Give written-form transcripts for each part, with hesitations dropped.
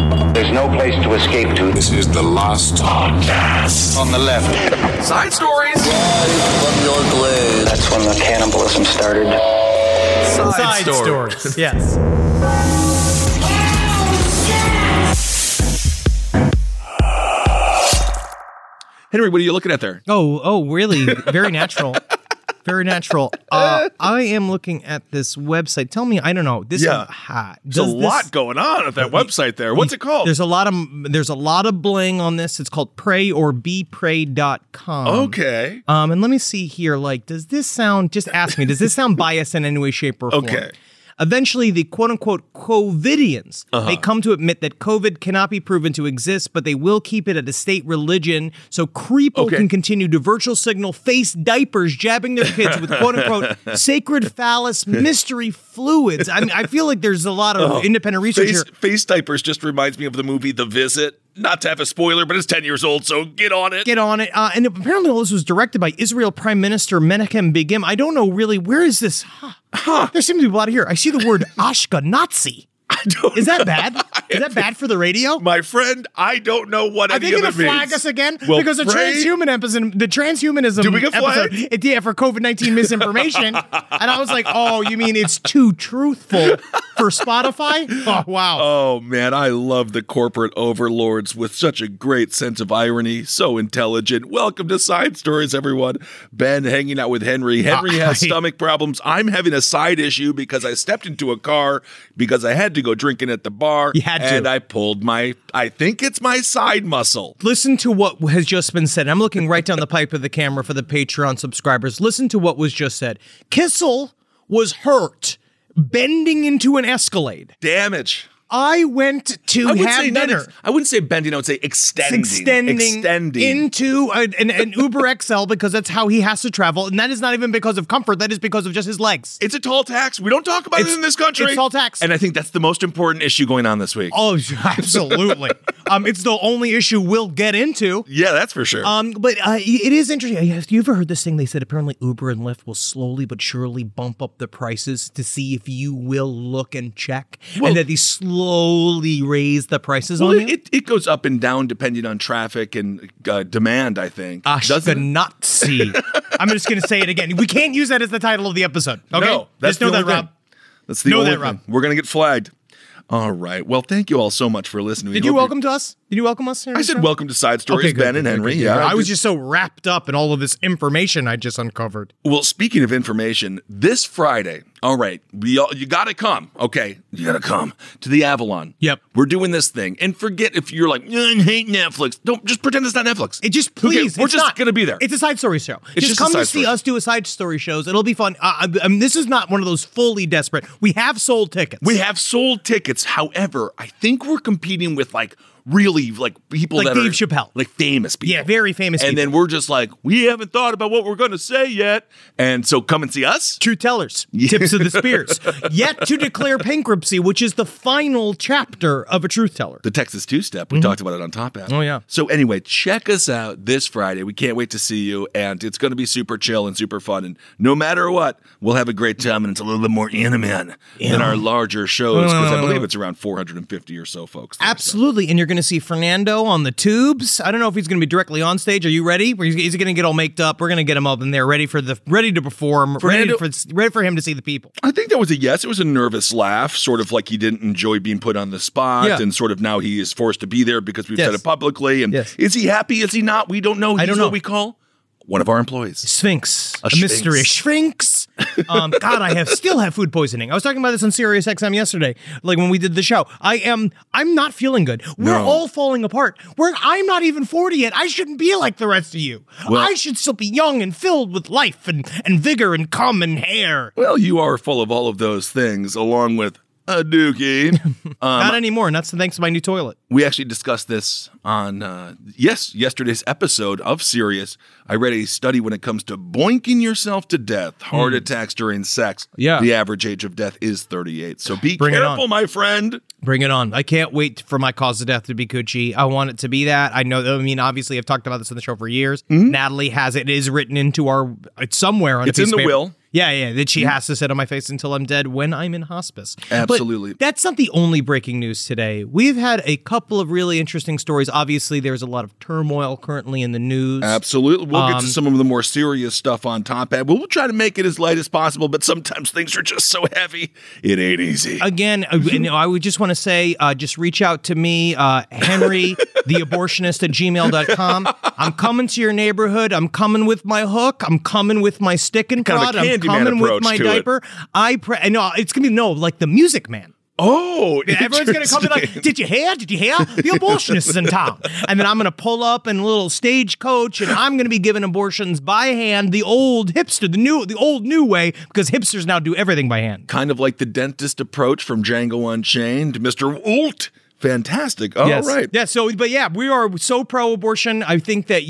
There's no place to escape to. This is the last podcast. On the left. Side stories. From your glade. That's when the cannibalism started. Side stories. Yes. Henry, what are you looking at there? Oh, really? Very natural. Very natural. I am looking at this website. Tell me, I don't know. There's a lot going on at that website there. What's it called? There's a lot of bling on this. It's called prayOrBePrayed.com. Okay. And let me see here. Like, does this sound biased in any way, shape, or form? Okay. Eventually, the quote-unquote COVIDians may come to admit that COVID cannot be proven to exist, but they will keep it at a state religion so creeple can continue to virtual signal face diapers jabbing their kids with quote-unquote sacred phallus mystery fluids. I mean, I feel like there's a lot of independent research here. Face diapers just reminds me of the movie The Visit. Not to have a spoiler, but it's 10 years old, so get on it. Get on it. And apparently all this was directed by Israel Prime Minister Menachem Begin. I don't know really, where is this? There seems to be a lot here. I see the word Ashkenazi. Is that bad? Is that bad for the radio? My friend, I don't know what any of it means. Are they going to flag us again? Well, because the transhumanism Do we get flagged? episode, for COVID-19 misinformation. And I was like, oh, you mean it's too truthful for Spotify? Oh, wow. Oh, man, I love the corporate overlords with such a great sense of irony. So intelligent. Welcome to Side Stories, everyone. Ben hanging out with Henry. Henry has stomach problems. I'm having a side issue because I stepped into a car because I had to go drinking at the bar. You had to. And I pulled I think it's my side muscle. Listen to what has just been said. I'm looking right down the pipe of the camera for the Patreon subscribers. Listen to what was just said. Kissel was hurt bending into an Escalade. Damage. I went to have dinner. I wouldn't say bending, I would say extending into an Uber XL because that's how he has to travel. And that is not even because of comfort. That is because of just his legs. It's a tall tax. We don't talk about it in this country. It's tall tax. And I think that's the most important issue going on this week. Oh, absolutely. It's the only issue we'll get into. Yeah, that's for sure. But it is interesting. Have you ever heard this thing? They said apparently Uber and Lyft will slowly but surely bump up the prices to see if you will look and check. Well, and that these slowly raise the prices on you? It goes up and down depending on traffic and demand, I think. Ashkenazi. I'm just going to say it again. We can't use that as the title of the episode. Okay? No, that's just know that, Rob. That's the only thing. We're going to get flagged. All right. Well, thank you all so much for listening. Did you welcome to us? Did you welcome us? I said welcome to Side Stories, Ben and Henry. Yeah, I was just so wrapped up in all of this information I just uncovered. Well, speaking of information, this Friday, all right, you got to come, okay? You got to come to the Avalon. Yep. We're doing this thing. And forget if you're like, I hate Netflix. Don't just pretend it's not Netflix. Please. We're just going to be there. It's a Side Story show. Just come to see us do a Side Story shows. It'll be fun. This is not one of those fully desperate. We have sold tickets. However, I think we're competing with really people like that Dave are Chappelle, like famous people. Yeah, very famous people. And then we're just like, we haven't thought about what we're going to say yet. And so come and see us. Truth tellers, tips of the spears. Yet to declare bankruptcy, which is the final chapter of a truth teller. The Texas two-step. We talked about it on Top Hat. Oh, yeah. So anyway, check us out this Friday. We can't wait to see you. And it's going to be super chill and super fun. And no matter what, we'll have a great time. And it's a little bit more intimate than our larger shows. Because I believe it's around 450 or so folks. Absolutely. And you're going to see Fernando on the tubes. I don't know if he's going to be directly on stage. Are you ready? Is he going to get all maked up? We're going to get him up in there, ready to perform, ready for him to see the people. I think that was a yes. It was a nervous laugh, sort of like he didn't enjoy being put on the spot, and sort of now he is forced to be there because we've said it publicly. And is he happy? Is he not? We don't know. He's what we call one of our employees. Sphinx. A mystery Sphinx. God, I still have food poisoning. I was talking about this on Sirius XM yesterday, like when we did the show. I'm not feeling good. We're all falling apart. I'm not even 40 yet. I shouldn't be like the rest of you. Well, I should still be young and filled with life and vigor and cum and hair. Well, you are full of all of those things, along with a dookie. Not anymore. And that's thanks to my new toilet. We actually discussed this on, yesterday's episode of Sirius. I read a study when it comes to boinking yourself to death, heart attacks during sex. Yeah. The average age of death is 38. So be careful, my friend. Bring it on. I can't wait for my cause of death to be Coochie. I want it to be that. Obviously, I've talked about this on the show for years. Mm-hmm. Natalie has it. It is written into it's somewhere on It's in the will. Yeah, that she has to sit on my face until I'm dead when I'm in hospice. Absolutely. But that's not the only breaking news today. We've had a couple of really interesting stories. Obviously, there's a lot of turmoil currently in the news. Absolutely. We'll get to some of the more serious stuff on top. We'll try to make it as light as possible, but sometimes things are just so heavy, it ain't easy. Again, I would just want to say, just reach out to me, Henry, theabortionist@gmail.com. I'm coming to your neighborhood. I'm coming with my hook. I'm coming with my stick and prod. I'm coming with my diaper. No, it's going to be like the Music Man. Oh, everyone's going to come and be like, did you hear? The abortionist is in town. And then I'm going to pull up in a little stagecoach and I'm going to be giving abortions by hand, the old hipster, the old new way, because hipsters now do everything by hand. Kind of like the dentist approach from Django Unchained, Mr. Olt. Fantastic. All right. Yeah. So, but yeah, we are so pro-abortion. I think that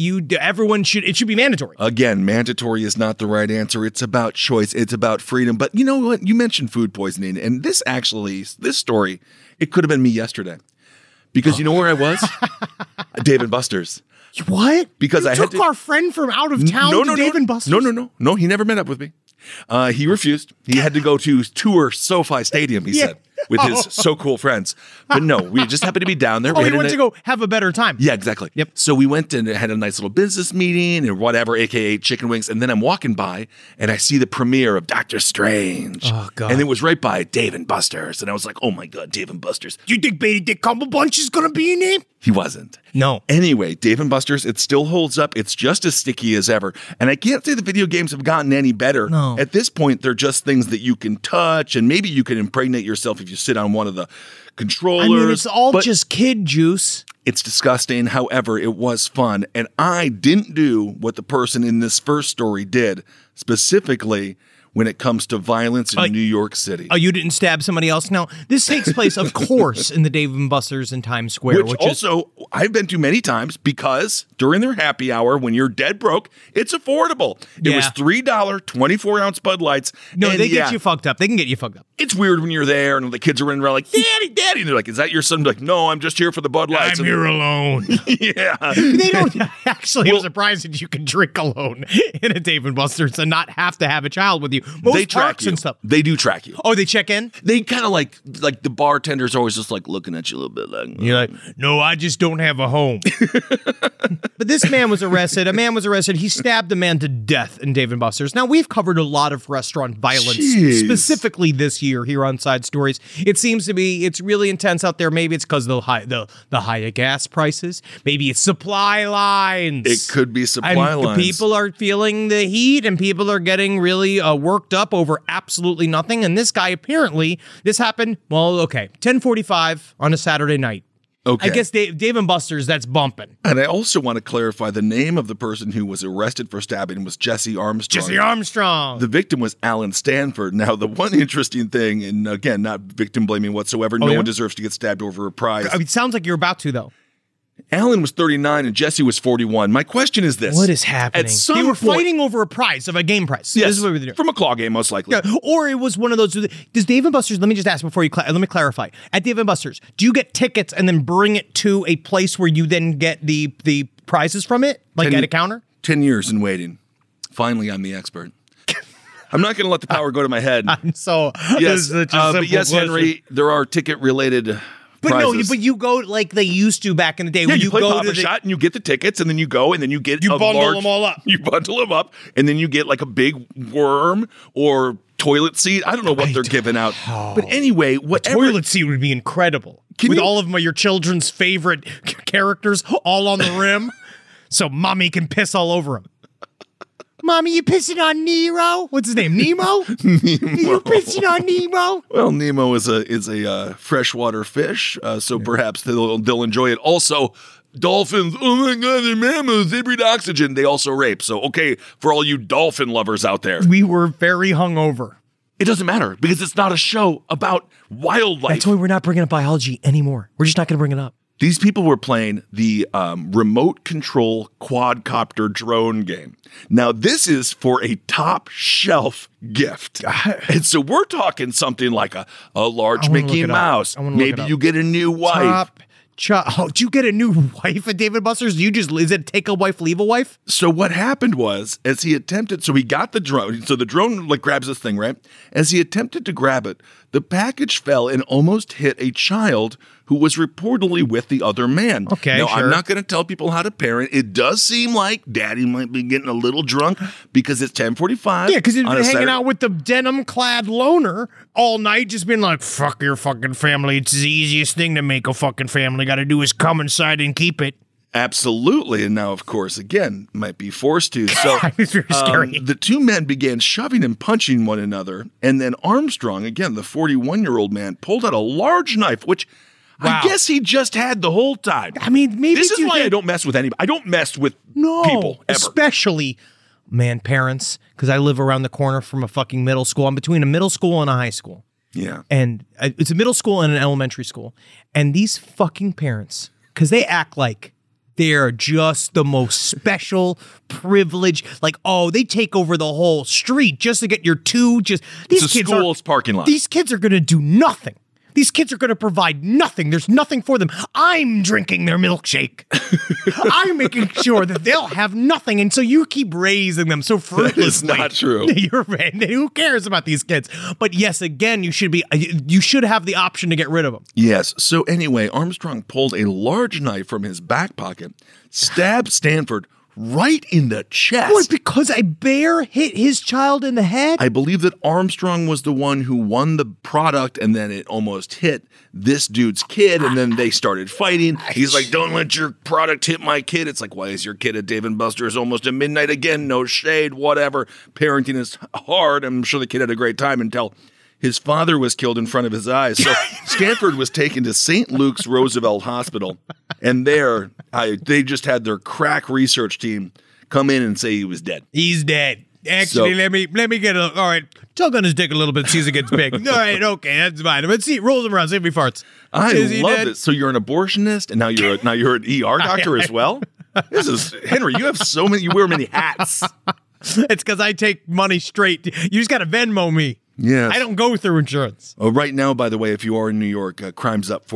it should be mandatory. Again, mandatory is not the right answer. It's about choice. It's about freedom. But you know what? You mentioned food poisoning, and this story, it could have been me yesterday. Because you know where I was? Dave & Buster's. What? Because I took our friend from out of town to Dave & Buster's? No, he never met up with me. He refused. He had to go to tour SoFi Stadium, he said, with his so cool friends. But no, we just happened to be down there. We went to go have a better time. Yeah, exactly. Yep. So we went and had a nice little business meeting and whatever, aka chicken wings. And then I'm walking by and I see the premiere of Doctor Strange. Oh, God. And it was right by Dave & Buster's. And I was like, oh my God, Dave & Buster's. Do you think Benedict Cumberbatch is going to be in it? He wasn't. No. Anyway, Dave & Buster's, it still holds up. It's just as sticky as ever. And I can't say the video games have gotten any better. No. At this point, they're just things that you can touch, and maybe you can impregnate yourself if you sit on one of the controllers. I mean, it's all just kid juice. It's disgusting. However, it was fun. And I didn't do what the person in this first story did, specifically when it comes to violence in New York City. Oh, you didn't stab somebody else? Now, this takes place, of course, in the Dave & Buster's in Times Square. Which also, I've been to many times because during their happy hour, when you're dead broke, it's affordable. It was $3 24-ounce Bud Lights. No, they get you fucked up. They can get you fucked up. It's weird when you're there and the kids are running around like, Daddy, Daddy. And they're like, is that your son? I'm like, no, I'm just here for the Bud Lights. I'm here alone. Yeah. They don't actually, I'm surprised that you can drink alone in a Dave & Buster's and not have to have a child with you. They track you. And stuff. They do track you. Oh, they check in? They kind of like the bartender's always just like looking at you a little bit like. You're like, no, I just don't have a home. But this man was arrested. A man was arrested. He stabbed a man to death in Dave & Buster's. Now, we've covered a lot of restaurant violence, specifically this year here on Side Stories. It seems to be, it's really intense out there. Maybe it's because of the higher gas prices. Maybe it's supply lines. It could be supply lines. People are feeling the heat and people are getting really worked up over absolutely nothing. And this guy, apparently, this happened, 10:45 on a Saturday night. Okay. I guess Dave & Buster's, that's bumping. And I also want to clarify the name of the person who was arrested for stabbing was Jesse Armstrong. Jesse Armstrong. The victim was Alan Stanford. Now, the one interesting thing, and again, not victim blaming whatsoever, no one deserves to get stabbed over a prize. I mean, it sounds like you're about to, though. Alan was 39 and Jesse was 41. My question is this. What is happening? They were fighting over a prize, of a game prize. Yes, this is what we're doing. From a claw game, most likely. Yeah, or it was one of those. Does Dave & Buster's, let me just ask before you, let me clarify. At Dave & Buster's, do you get tickets and then bring it to a place where you then get the prizes from it? Like at a counter? 10 years in waiting. Finally, I'm the expert. I'm not going to let the power go to my head. So, yes, but yes, Henry, there are ticket-related prizes. But you go like they used to back in the day. Yeah, where you play Pop-A-Shot and you get the tickets, and then you go, and then you get bundle them all up. You bundle them up, and then you get like a big worm or toilet seat. I don't know what they're giving out. But anyway, whatever. A toilet seat would be incredible. With all of your children's favorite characters all on the rim, so mommy can piss all over them. Mommy, you pissing on Nero? What's his name? Nemo? Nemo. You pissing on Nemo? Well, Nemo is a freshwater fish, so perhaps they'll enjoy it. Also, dolphins, oh my God, they're mammals. They breathe oxygen. They also rape. So, okay, for all you dolphin lovers out there. We were very hungover. It doesn't matter because it's not a show about wildlife. That's why we're not bringing up biology anymore. We're just not going to bring it up. These people were playing the remote control quadcopter drone game. Now, this is for a top shelf gift. And so we're talking something like a large Mickey Mouse. Maybe you get a new wife. did you get a new wife at Dave & Buster's? Is it take a wife, leave a wife? So what happened was, as he attempted, so he got the drone. So the drone like grabs this thing, right? As he attempted to grab it, the package fell and almost hit a child who was reportedly with the other man. Okay, now, sure. I'm not going to tell people how to parent. It does seem like Daddy might be getting a little drunk because it's 10:45. Yeah, because he's been hanging Saturday. out with the denim-clad loner all night, just being like, fuck your fucking family. It's the easiest thing to make a fucking family. Got to do is come inside and keep it. Absolutely. And now, of course, again, might be forced to. So It's very scary. the two men began shoving and punching one another. And then Armstrong, again, the 41-year-old man, pulled out a large knife, which Wow. I guess he just had the whole time. I mean, maybe This is why I don't mess with anybody. I don't mess with people ever. Especially, parents, because I live around the corner from a fucking middle school. I'm between a middle school and a high school. Yeah. And it's a middle school and an elementary school. And these fucking parents, because they act like they're just the most special, privileged, like, oh, they take over the whole street just to get your these It's a kids school's parking lot. These kids are going to do nothing. These kids are going to provide nothing. There's nothing for them. I'm drinking their milkshake. I'm making sure that they'll have nothing. And so you keep raising them so fruitlessly. That is not true. Who cares about these kids? But yes, again, you should have the option to get rid of them. Yes. So anyway, Armstrong pulled a large knife from his back pocket, stabbed Stanford right in the chest. What, because a bear hit his child in the head? I believe that Armstrong was the one who won the product, and then it almost hit this dude's kid, and then they started fighting. He's like, don't let your product hit my kid. It's like, why is your kid at Dave & Buster's almost at midnight again? No shade, whatever. Parenting is hard. I'm sure the kid had a great time until his father was killed in front of his eyes. So Stanford was taken to St. Luke's Roosevelt Hospital, and there they just had their crack research team come in and say he was dead. He's dead. Actually, So- let me get all right. Tug on his dick a little bit, sees it gets big. All right, okay, that's fine. Let's see, rolls him around, see if he farts. I Is he love dead? it. So you're an abortionist, and now you're an ER doctor as well. This is Henry. You have so many. You wear many hats. It's because I take money straight. You just got to Venmo me. Yes. I don't go through insurance. Oh, right now, by the way, if you are in New York, crime's up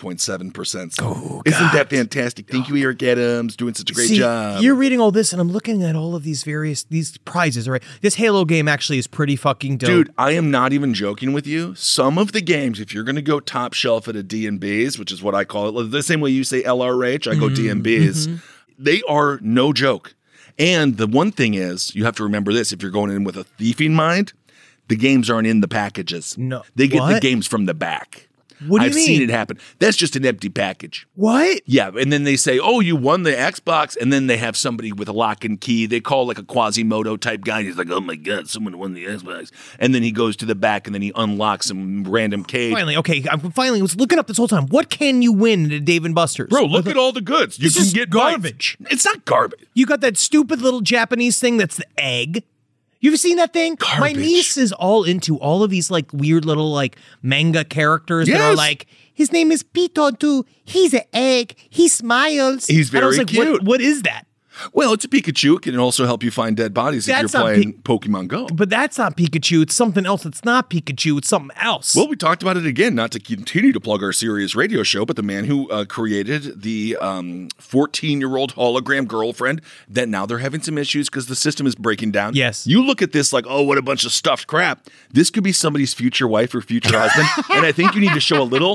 42.7%. So isn't that fantastic? Thank you, Eric Adams, doing such a great job. You're reading all this, and I'm looking at all of these prizes. All right, this Halo game actually is pretty fucking dope. Dude, I am not even joking with you. Some of the games, if you're going to go top shelf at a D&B's, which is what I call it, the same way you say LRH, I go D&B's, they are no joke. And the one thing is, you have to remember this, if you're going in with a thieving mind, the games aren't in the packages. No. They get the What? games from the back. What do you I've mean? seen it happen. That's just an empty package. What? Yeah, and then they say, oh, you won the Xbox, and then they have somebody with a lock and key. They call like a Quasimodo type guy. He's like, oh my God, someone won the Xbox. And then he goes to the back, and then he unlocks some random cage. Finally, okay. I was looking up this whole time. What can you win at Dave & Buster's? Bro, look at all the goods. You This can is get garbage. bites. It's not garbage. You got that stupid little Japanese thing that's the egg. You've seen that thing? My Garbage. niece is all into all of these like weird little like manga characters that are Yes. like, his name is Pitotu. He's an egg. He smiles. He's And I was very like, cute. What is that? Well, it's a Pikachu. It can also help you find dead bodies if That's you're not playing Pokemon Go. But that's not Pikachu. It's something else. It's not Pikachu. It's something else. Well, we talked about it again, not to continue to plug our Sirius radio show, but the man who created the 14-year-old hologram girlfriend, that now they're having some issues because the system is breaking down. Yes. You look at this like, oh, what a bunch of stuffed crap. This could be somebody's future wife or future husband, and I think you need to show a little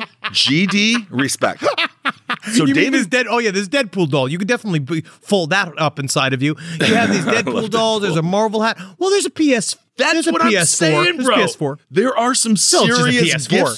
GD respect. So you mean David, this Deadpool doll. You could definitely fold that up inside of you. You have these Deadpool dolls. There's a Marvel hat. Well, there's a PS. that's there's a what PS4. I'm saying, There's bro. PS4. There are some Still, it's just a serious PS4. gifts.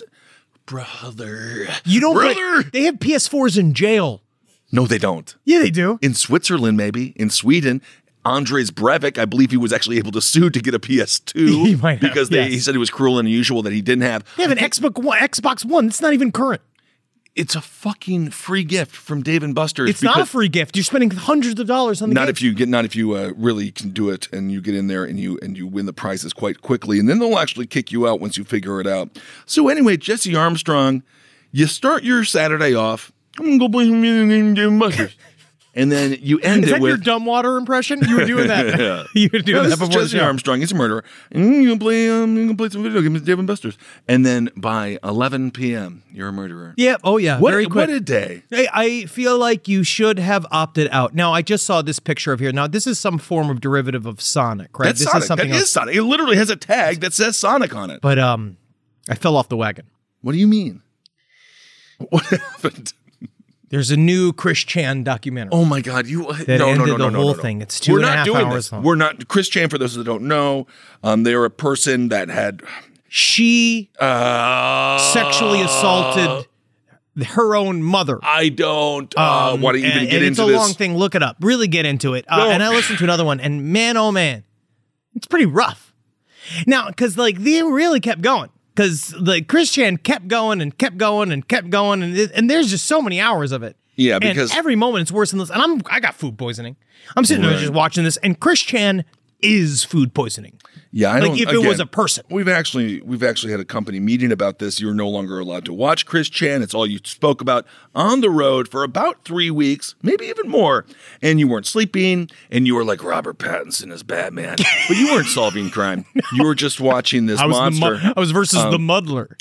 Brother. You don't. Brother. They have PS4s in jail. No, they don't. Yeah, they do. In Switzerland, maybe. In Sweden, Andres Breivik, I believe he was actually able to sue to get a PS2 He might have, because yes. he said it was cruel and unusual that he didn't have. They have an Xbox One. It's not even current. It's a fucking free gift from Dave & Buster's. It's not a free gift. You're spending hundreds of dollars on the Not game. if you really can do it and you get in there and you win the prizes quite quickly, and then they'll actually kick you out once you figure it out. So anyway, Jesse Armstrong, you start your Saturday off. I'm gonna go play some music in Dave & Buster's. And then you end Is it that with your Dumbwater impression? You were doing that. Yeah. You were doing that this is before the Jesse show. Armstrong. He's a murderer. And you can play some video games, Dave and Buster's. And then by 11 p.m., you're a murderer. Yeah. Oh, yeah. What, Very quick. what a day. I feel like you should have opted out. Now, I just saw this picture of here. Now, this is some form of derivative of Sonic, right? That's this Sonic. is something That else. is Sonic. It literally has a tag that says Sonic on it. But I fell off the wagon. What do you mean? What happened? There's a new Chris Chan documentary. Oh my God! You That no, ended no, no, the no, whole no. thing. It's We're 2.5 not doing hours this. long. We're not. Chris Chan, for those that don't know, they're a person that had She sexually assaulted her own mother. I don't want to even and get it's into a this. long thing. Look it up. Really get into it. And I listened to another one, and man, oh man, it's pretty rough. Now, because like they really kept going. Because like Chris Chan kept going and kept going and kept going, and there's just so many hours of it. Yeah, because and every moment it's worse than this. And I got food poisoning. I'm sitting there just watching this, and Chris Chan is food poisoning. yeah, I Like don't, if it was a person. We've actually had a company meeting about this. You're no longer allowed to watch Chris Chan. It's all you spoke about on the road for about 3 weeks, maybe even more. And you weren't sleeping, and you were like Robert Pattinson as Batman, but you weren't solving crime. You were just watching this monster. I was versus the muddler.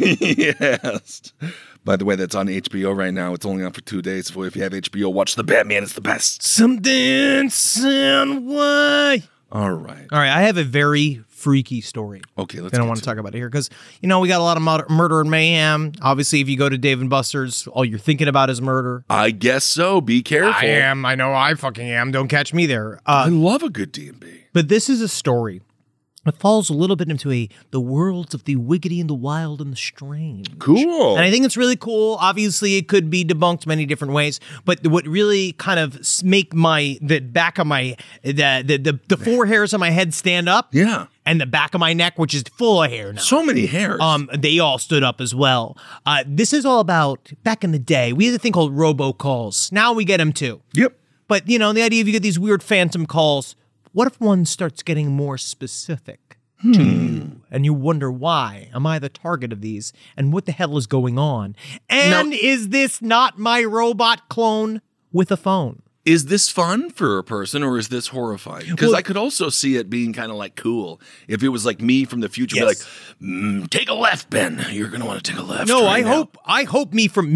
Yes. By the way, that's on HBO right now. It's only on for 2 days. So if you have HBO, watch The Batman. It's the best. Something sound way. All right. All right, I have a very freaky story. Okay, let's that I get want to to talk about it here because we got a lot of murder and mayhem. Obviously, if you go to Dave and Buster's, all you're thinking about is murder. I guess so. Be careful. I am. I know I fucking am. Don't catch me there. I love a good D&B. But this is a story. It falls a little bit into the worlds of the wiggity and the wild and the strange. Cool. And I think it's really cool. Obviously, it could be debunked many different ways. But what really kind of make the back of my the four hairs on my head stand up. Yeah. And the back of my neck, which is full of hair now. So many hairs. They all stood up as well. This is all about back in the day. We had a thing called robocalls. Now we get them too. Yep. But the idea of you get these weird phantom calls. What if one starts getting more specific to you and you wonder why? Am I the target of these? And what the hell is going on? And is this not my robot clone with a phone? Is this fun for a person or is this horrifying? Because I could also see it being kind of like cool. If it was like me from the future, be like, take a left, Ben. You're going to want to take a left. No, right now. I hope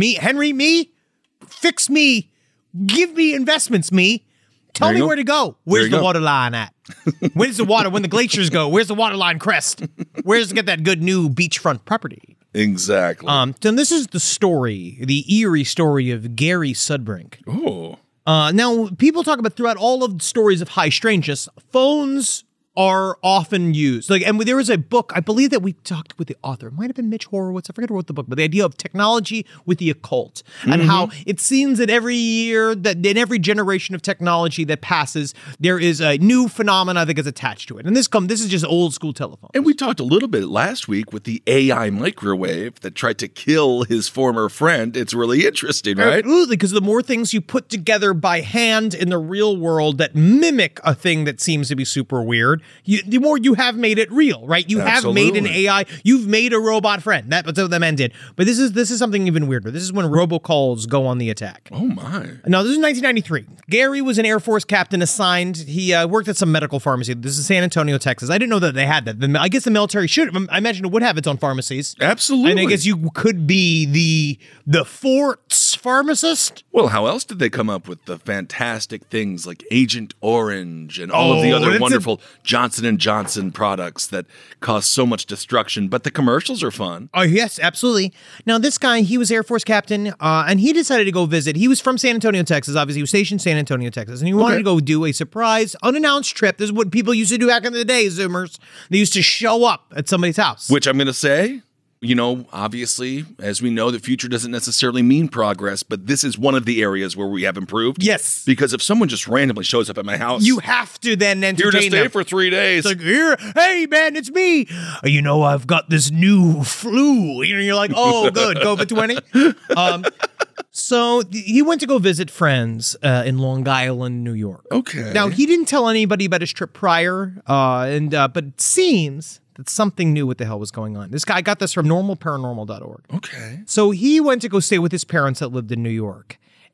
Henry, fix me, give me investments, me. Tell me where to go. Where's the water line at? Where's the water? When the glaciers go, where's the water line crest? Where's to get that good new beachfront property? Exactly. So this is the story, the eerie story of Gary Sudbrink. Oh. Now, people talk about throughout all of the stories of high strangeness, phones are often used. And there was a book, I believe that we talked with the author. It might have been Mitch Horowitz. I forget who wrote the book, but the idea of technology with the occult and how it seems that every year, that in every generation of technology that passes, there is a new phenomena that gets attached to it. And this is just old school telephone. And we talked a little bit last week with the AI microwave that tried to kill his former friend. It's really interesting, right? Absolutely, because the more things you put together by hand in the real world that mimic a thing that seems to be super weird, the more you have made it real, right? You have made an AI. You've made a robot friend. That's what the man did. But this is something even weirder. This is when robocalls go on the attack. Oh, my. Now, this is 1993. Gary was an Air Force captain assigned. He worked at some medical pharmacy. This is San Antonio, Texas. I didn't know that they had that. I guess the military should. I imagine it would have its own pharmacies. Absolutely. And I guess you could be the fort's pharmacist. Well, how else did they come up with the fantastic things like Agent Orange and all of the other wonderful Johnson & Johnson products that cause so much destruction, but the commercials are fun. Oh, yes, absolutely. Now, this guy, he was Air Force captain, and he decided to go visit. He was from San Antonio, Texas. Obviously, he was stationed in San Antonio, Texas, and he wanted to go do a surprise, unannounced trip. This is what people used to do back in the day, Zoomers. They used to show up at somebody's house. Which I'm going to say, obviously, as we know, the future doesn't necessarily mean progress, but this is one of the areas where we have improved. Yes. Because if someone just randomly shows up at my house, You have to then entertain here to stay them. for 3 days. It's like, hey, man, it's me. I've got this new flu. You're like, oh, good, COVID-20. So he went to go visit friends in Long Island, New York. Okay. Now, he didn't tell anybody about his trip prior, but it seems that something knew what the hell was going on. This guy got this from normalparanormal.org. Okay. So he went to go stay with his parents that lived in New York.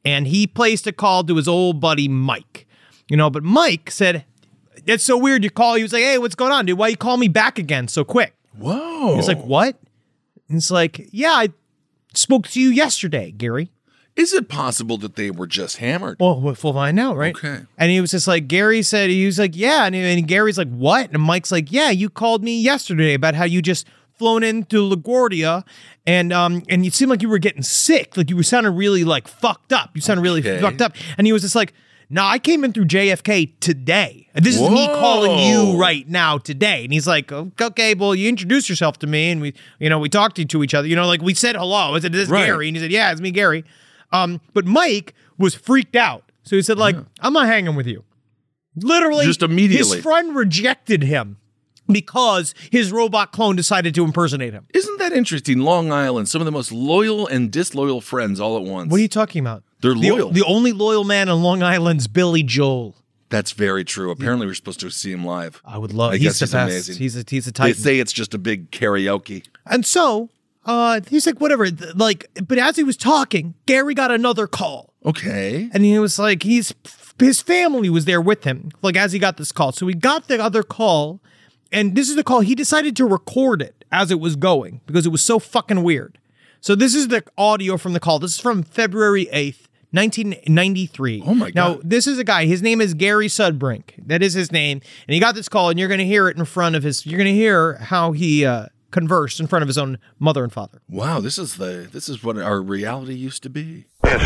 and he placed a call to his old buddy Mike. But Mike said, "It's so weird you call." He was like, "Hey, what's going on, dude? Why you call me back again so quick?" Whoa. He's like, "What?" And it's like, "Yeah, I spoke to you yesterday, Gary." Is it possible that they were just hammered? Well, we'll find out, right? Okay. And he was just like, Gary said, he was like, "Yeah." And Gary's like, "What?" And Mike's like, "Yeah, you called me yesterday about how you just flown into LaGuardia and you seemed like you were getting sick. Like you were sounding really like fucked up. You sounded really fucked up." And he was just like, "No, I came in through JFK today. This is me calling you right now today." And he's like, "Okay, well, you introduced yourself to me and we talked to each other. Like we said hello. I said, this is Gary." And he said, "Yeah, it's me, Gary." But Mike was freaked out. So he said, like, "I'm not hanging with you." Literally, just immediately. His friend rejected him because his robot clone decided to impersonate him. Isn't that interesting? Long Island, some of the most loyal and disloyal friends all at once. What are you talking about? They're loyal. The only loyal man on Long Island's Billy Joel. That's very true. Apparently, we're supposed to see him live. I would love. I He's guess the best. amazing. He's a They titan. say it's just a big karaoke. And so, he's like, whatever. But as he was talking, Gary got another call. Okay. And he was like, his family was there with him, like as he got this call. So he got the other call, and this is the call. He decided to record it as it was going because it was so fucking weird. So this is the audio from the call. This is from February 8th, 1993. Oh my God. Now, this is a guy. His name is Gary Sudbrink. That is his name. And he got this call, and you're going to hear it in front of you're going to hear how he conversed in front of his own mother and father. Wow, this is what our reality used to be. Yes.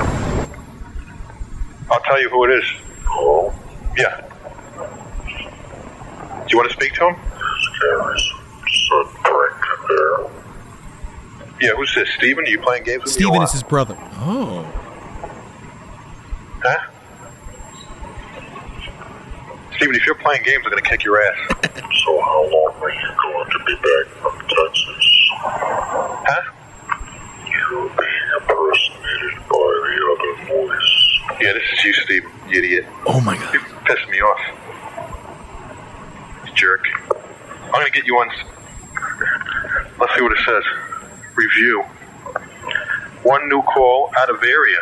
I'll tell you who it is. Oh? Yeah. Do you want to speak to him? Gary's Sudbrink there. Yeah, who's this? Steven? Are you playing games with me? Steven is his brother. Oh. Huh? Steven, if you're playing games, I'm going to kick your ass. So how long are you going to be back from Texas? Huh? You're being impersonated by the other voice. Yeah, this is you, Steven, you idiot. Oh my God. You're pissing me off. You jerk. I'm going to get you on... Let's see what it says. Review. One new call out of area.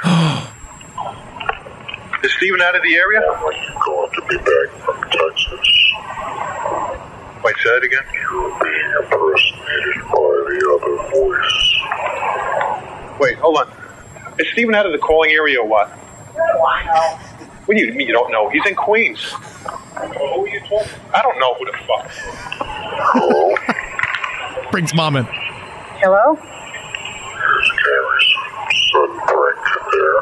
Is Steven out of the area? Are you going to be back from Texas? Wait, say it again? You're being impersonated by the other voice. Wait, hold on. Is Steven out of the calling area or what? No, I know. What do you mean you don't know? He's in Queens. Who are you talking? I don't know who the fuck. Hello? Brings mom in. Hello? Here's Gary's Sudbrink there.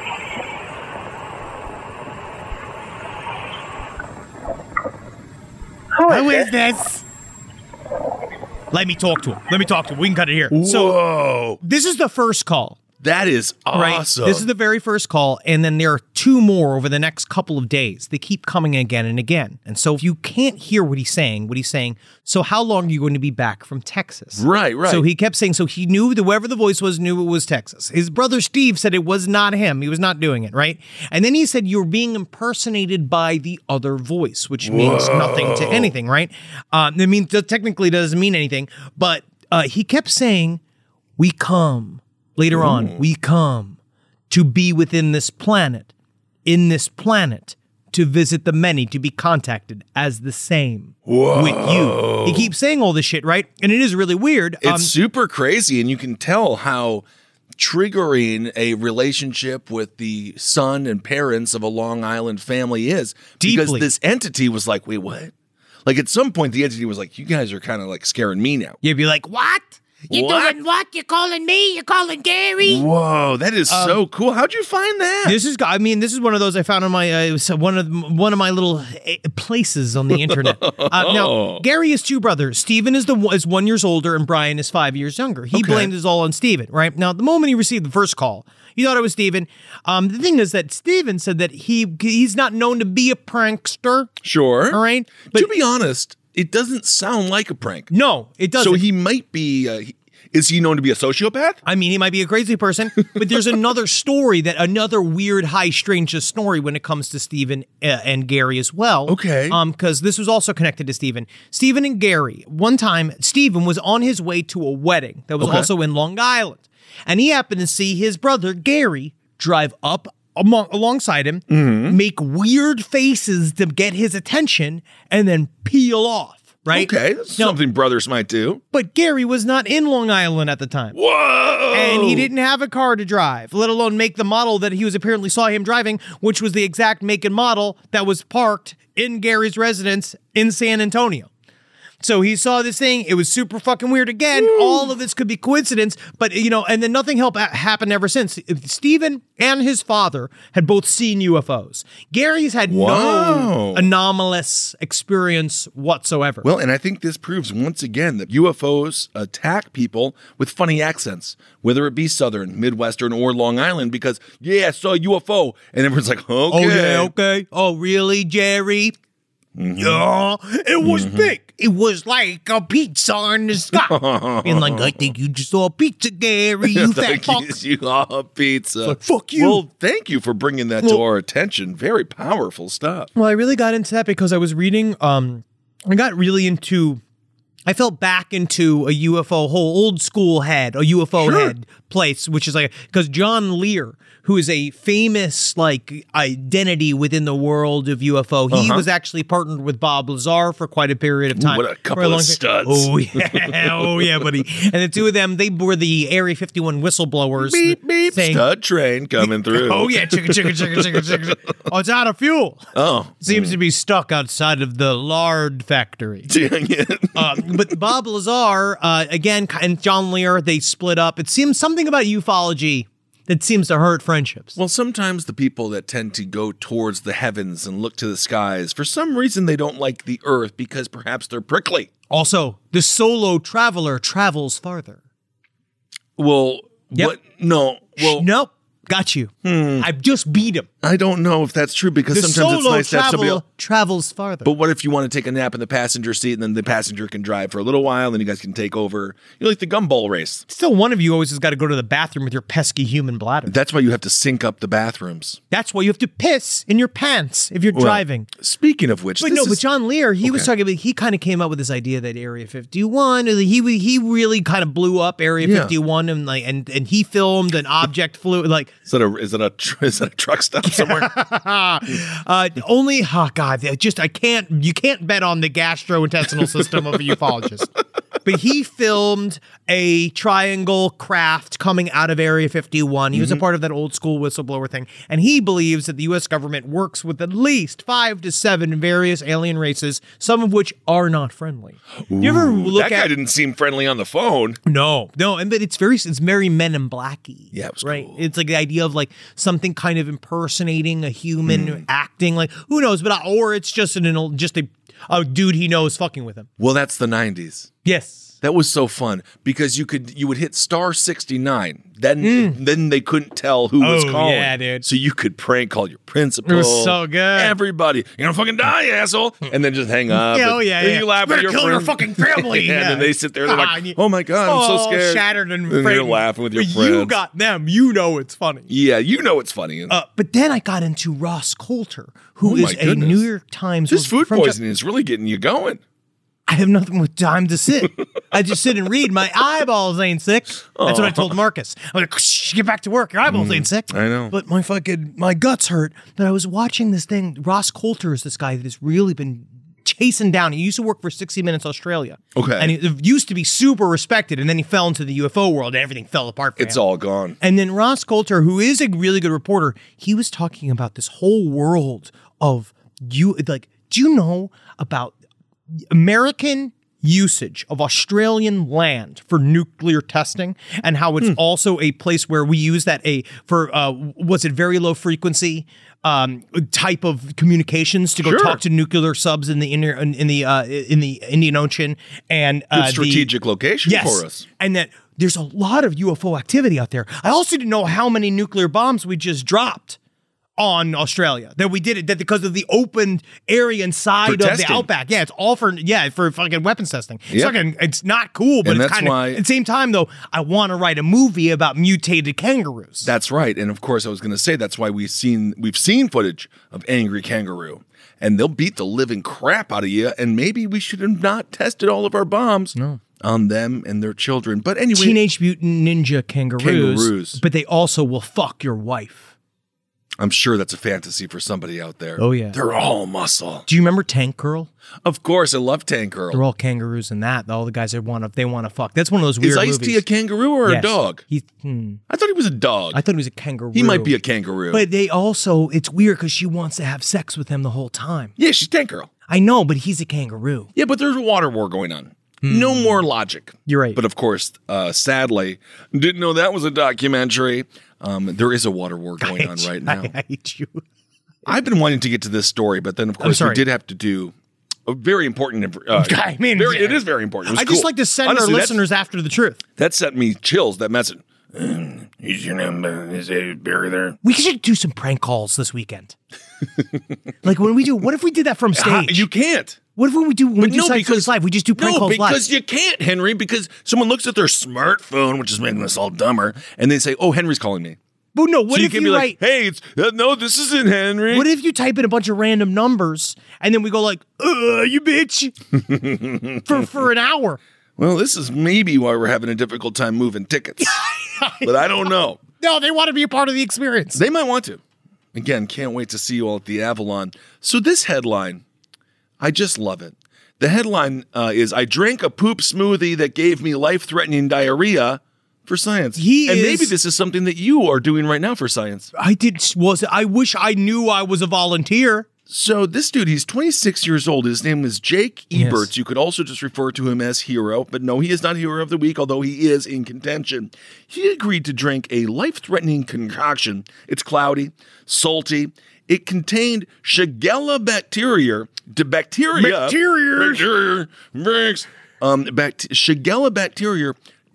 Who is this? Let me talk to him. We can cut it here. So Whoa. this is the first call. That is awesome. Right? This is the very first call, and then there are two more over the next couple of days. They keep coming again and again. And so if you can't hear what he's saying, so how long are you going to be back from Texas? Right. So he kept saying, so he knew that whoever the voice was knew it was Texas. His brother Steve said it was not him. He was not doing it, right? And then he said, you're being impersonated by the other voice, which means nothing to anything, right? That technically doesn't mean anything, but he kept saying, we come. Later on, we come to be within this planet, in this planet, to visit the many, to be contacted as the same with you. He keeps saying all this shit, right? And it is really weird. It's super crazy, and you can tell how triggering a relationship with the son and parents of a Long Island family is. Deeply. Because this entity was like, wait, what? Like at some point, the entity was like, you guys are kind of like scaring me now. You'd be like, what? You doing what? You calling me? You calling Gary? Whoa, that is so cool. How'd you find that? This is one of those I found on my it was one of my little places on the internet. Now, Gary has two brothers. Steven is 1 year older, and Brian is 5 years younger. He blamed this all on Steven, right? Now, the moment he received the first call, he thought it was Steven. The thing is that Steven said that he's not known to be a prankster. Sure. All right. But to be honest, it doesn't sound like a prank. No, it doesn't. So he might be. Is he known to be a sociopath? I mean, he might be a crazy person, but there's another story, another weird, high strangeness story when it comes to Steven and Gary as well. Okay. Because this was also connected to Steven. Steven and Gary, one time, Steven was on his way to a wedding that was also in Long Island. And he happened to see his brother, Gary, drive up alongside him, make weird faces to get his attention, and then peel off. Right? Okay, that's something brothers might do. But Gary was not in Long Island at the time. Whoa! And he didn't have a car to drive, let alone make the model that he was apparently saw him driving, which was the exact make and model that was parked in Gary's residence in San Antonio. So he saw this thing. It was super fucking weird. Again, all of this could be coincidence, but, and then nothing happened ever since. Stephen and his father had both seen UFOs. Gary's had no anomalous experience whatsoever. Well, and I think this proves once again that UFOs attack people with funny accents, whether it be Southern, Midwestern, or Long Island, because, I saw a UFO. And everyone's like, okay. Oh, yeah, okay. Oh, really, Jerry? Yeah, it was big. It was like a pizza in the sky. And like, I think you just saw a pizza, Gary, you fat fuck. You saw a pizza. Like, fuck you. Well, thank you for bringing that to our attention. Very powerful stuff. Well, I really got into that because I was reading, I felt back into a UFO, whole old school head, a UFO head place, which is like, because John Lear, who is a famous identity within the world of UFO, he was actually partnered with Bob Lazar for quite a period of time. What a couple of studs. Oh yeah, buddy. And the two of them, they were the Area 51 whistleblowers. Beep, beep, saying, stud train coming through. Oh yeah, chicka. Oh, it's out of fuel. Oh. Seems to be stuck outside of the lard factory. Dang it. But Bob Lazar, again, and John Lear, they split up. It seems something about ufology that seems to hurt friendships. Well, sometimes the people that tend to go towards the heavens and look to the skies, for some reason they don't like the earth because perhaps they're prickly. Also, the solo traveler travels farther. Well, Yep. what? No. Well, Nope. Got you. I've just beat him. I don't know if that's true because The sometimes it's solo nice to have somebody else. travels farther. But what if you want to take a nap in the passenger seat and then the passenger can drive for a little while and you guys can take over? Like the gumball race. Still, one of you always has got to go to the bathroom with your pesky human bladder. That's why you have to sync up the bathrooms. That's why you have to piss in your pants if you're driving. Speaking of which, But John Lear, he was talking about, he kind of came up with this idea that Area 51, he really kind of blew up Area 51 and he filmed an object flew like. Is that a truck stop somewhere? You can't bet on the gastrointestinal system of a ufologist. But he filmed a triangle craft coming out of Area 51. He was a part of that old school whistleblower thing. And he believes that the U.S. government works with at least 5 to 7 various alien races, some of which are not friendly. You ever look that guy didn't seem friendly on the phone. No, but it's very Men in Black-y. Yeah, it was right. cool. It's like the idea of like something kind of impersonating a human, acting like who knows, or it's just a dude he knows fucking with him. Well, that's the 90s. Yes. That was so fun because you would hit star 69. Then they couldn't tell who was calling. Yeah, dude. So you could prank call your principal. It was so good. Everybody. You're gonna fucking die, asshole. And then just hang up. Yeah. You laugh with your kill friend. your fucking family. And then they sit there. They're like, "Oh my god, I'm so scared." Shattered and you're frightened. laughing with your But friends. you got them. You know it's funny. Yeah, you know it's funny. But then I got into Ross Coulter, who is a goodness. New York Times. This food from poisoning is really getting you going. I have nothing with time to sit. I just sit and read. My eyeballs ain't sick. That's what I told Marcus. I'm like, get back to work. Your eyeballs ain't sick. I know. But my guts hurt. But I was watching this thing. Ross Coulter is this guy that has really been chasing down. He used to work for 60 Minutes Australia. Okay. And he used to be super respected. And then he fell into the UFO world and everything fell apart for him. It's all gone. And then Ross Coulter, who is a really good reporter, he was talking about this whole world of do you know about American usage of Australian land for nuclear testing and how it's also a place where we use that was it very low frequency type of communications to go talk to nuclear subs in the Indian Ocean and Good strategic location for us. And that there's a lot of UFO activity out there. I also didn't know how many nuclear bombs we just dropped on Australia, that we did it, that because of the open area inside of the outback. Yeah, it's all for fucking weapons testing. It's not cool, but and it's kind of, at the same time though, I want to write a movie about mutated kangaroos. That's right. And of course I was going to say, that's why we've seen footage of angry kangaroo and they'll beat the living crap out of you. And maybe we should have not tested all of our bombs. No. on them and their children. But anyway, Teenage Mutant Ninja Kangaroos. But they also will fuck your wife. I'm sure that's a fantasy for somebody out there. Oh, yeah. They're all muscle. Do you remember Tank Girl? Of course, I love Tank Girl. They're all kangaroos in that. All the guys that want to fuck. That's one of those weird movies. Is Ice-T a kangaroo or a dog? I thought he was a dog. I thought he was a kangaroo. He might be a kangaroo. But they also, it's weird because she wants to have sex with him the whole time. Yeah, she's Tank Girl. I know, but he's a kangaroo. Yeah, but there's a water war going on. No more logic. You're right. But of course, sadly, didn't know that was a documentary. There is a water war going on right now. I hate you. I've been wanting to get to this story, but then of course we did have to do a very important. It is very important. I just like to send our listeners after the truth. That sent me chills. That message. Is your name? Is Barry there? We should do some prank calls this weekend. Like when we do. What if we did that from stage? You can't. What if we do Side Stories live? We just do prank calls live. No, because you can't, Henry. Because someone looks at their smartphone, which is making us all dumber, and they say, "Oh, Henry's calling me." But no, what if you write, "Hey, it's no, this isn't Henry." What if you type in a bunch of random numbers and then we go like, you bitch," for an hour? Well, this is maybe why we're having a difficult time moving tickets, but I don't know. No, they want to be a part of the experience. They might want to. Again, can't wait to see you all at the Avalon. So this headline, I just love it. The headline is, "I drank a poop smoothie that gave me life-threatening diarrhea for science." Maybe this is something that you are doing right now for science. I wish I knew I was a volunteer. So this dude, he's 26 years old. His name is Jake Eberts. Yes. You could also just refer to him as Hero, but no, he is not Hero of the Week, although he is in contention. He agreed to drink a life-threatening concoction. It's cloudy, salty. It contained Shigella bacteria. Shigella bacteria.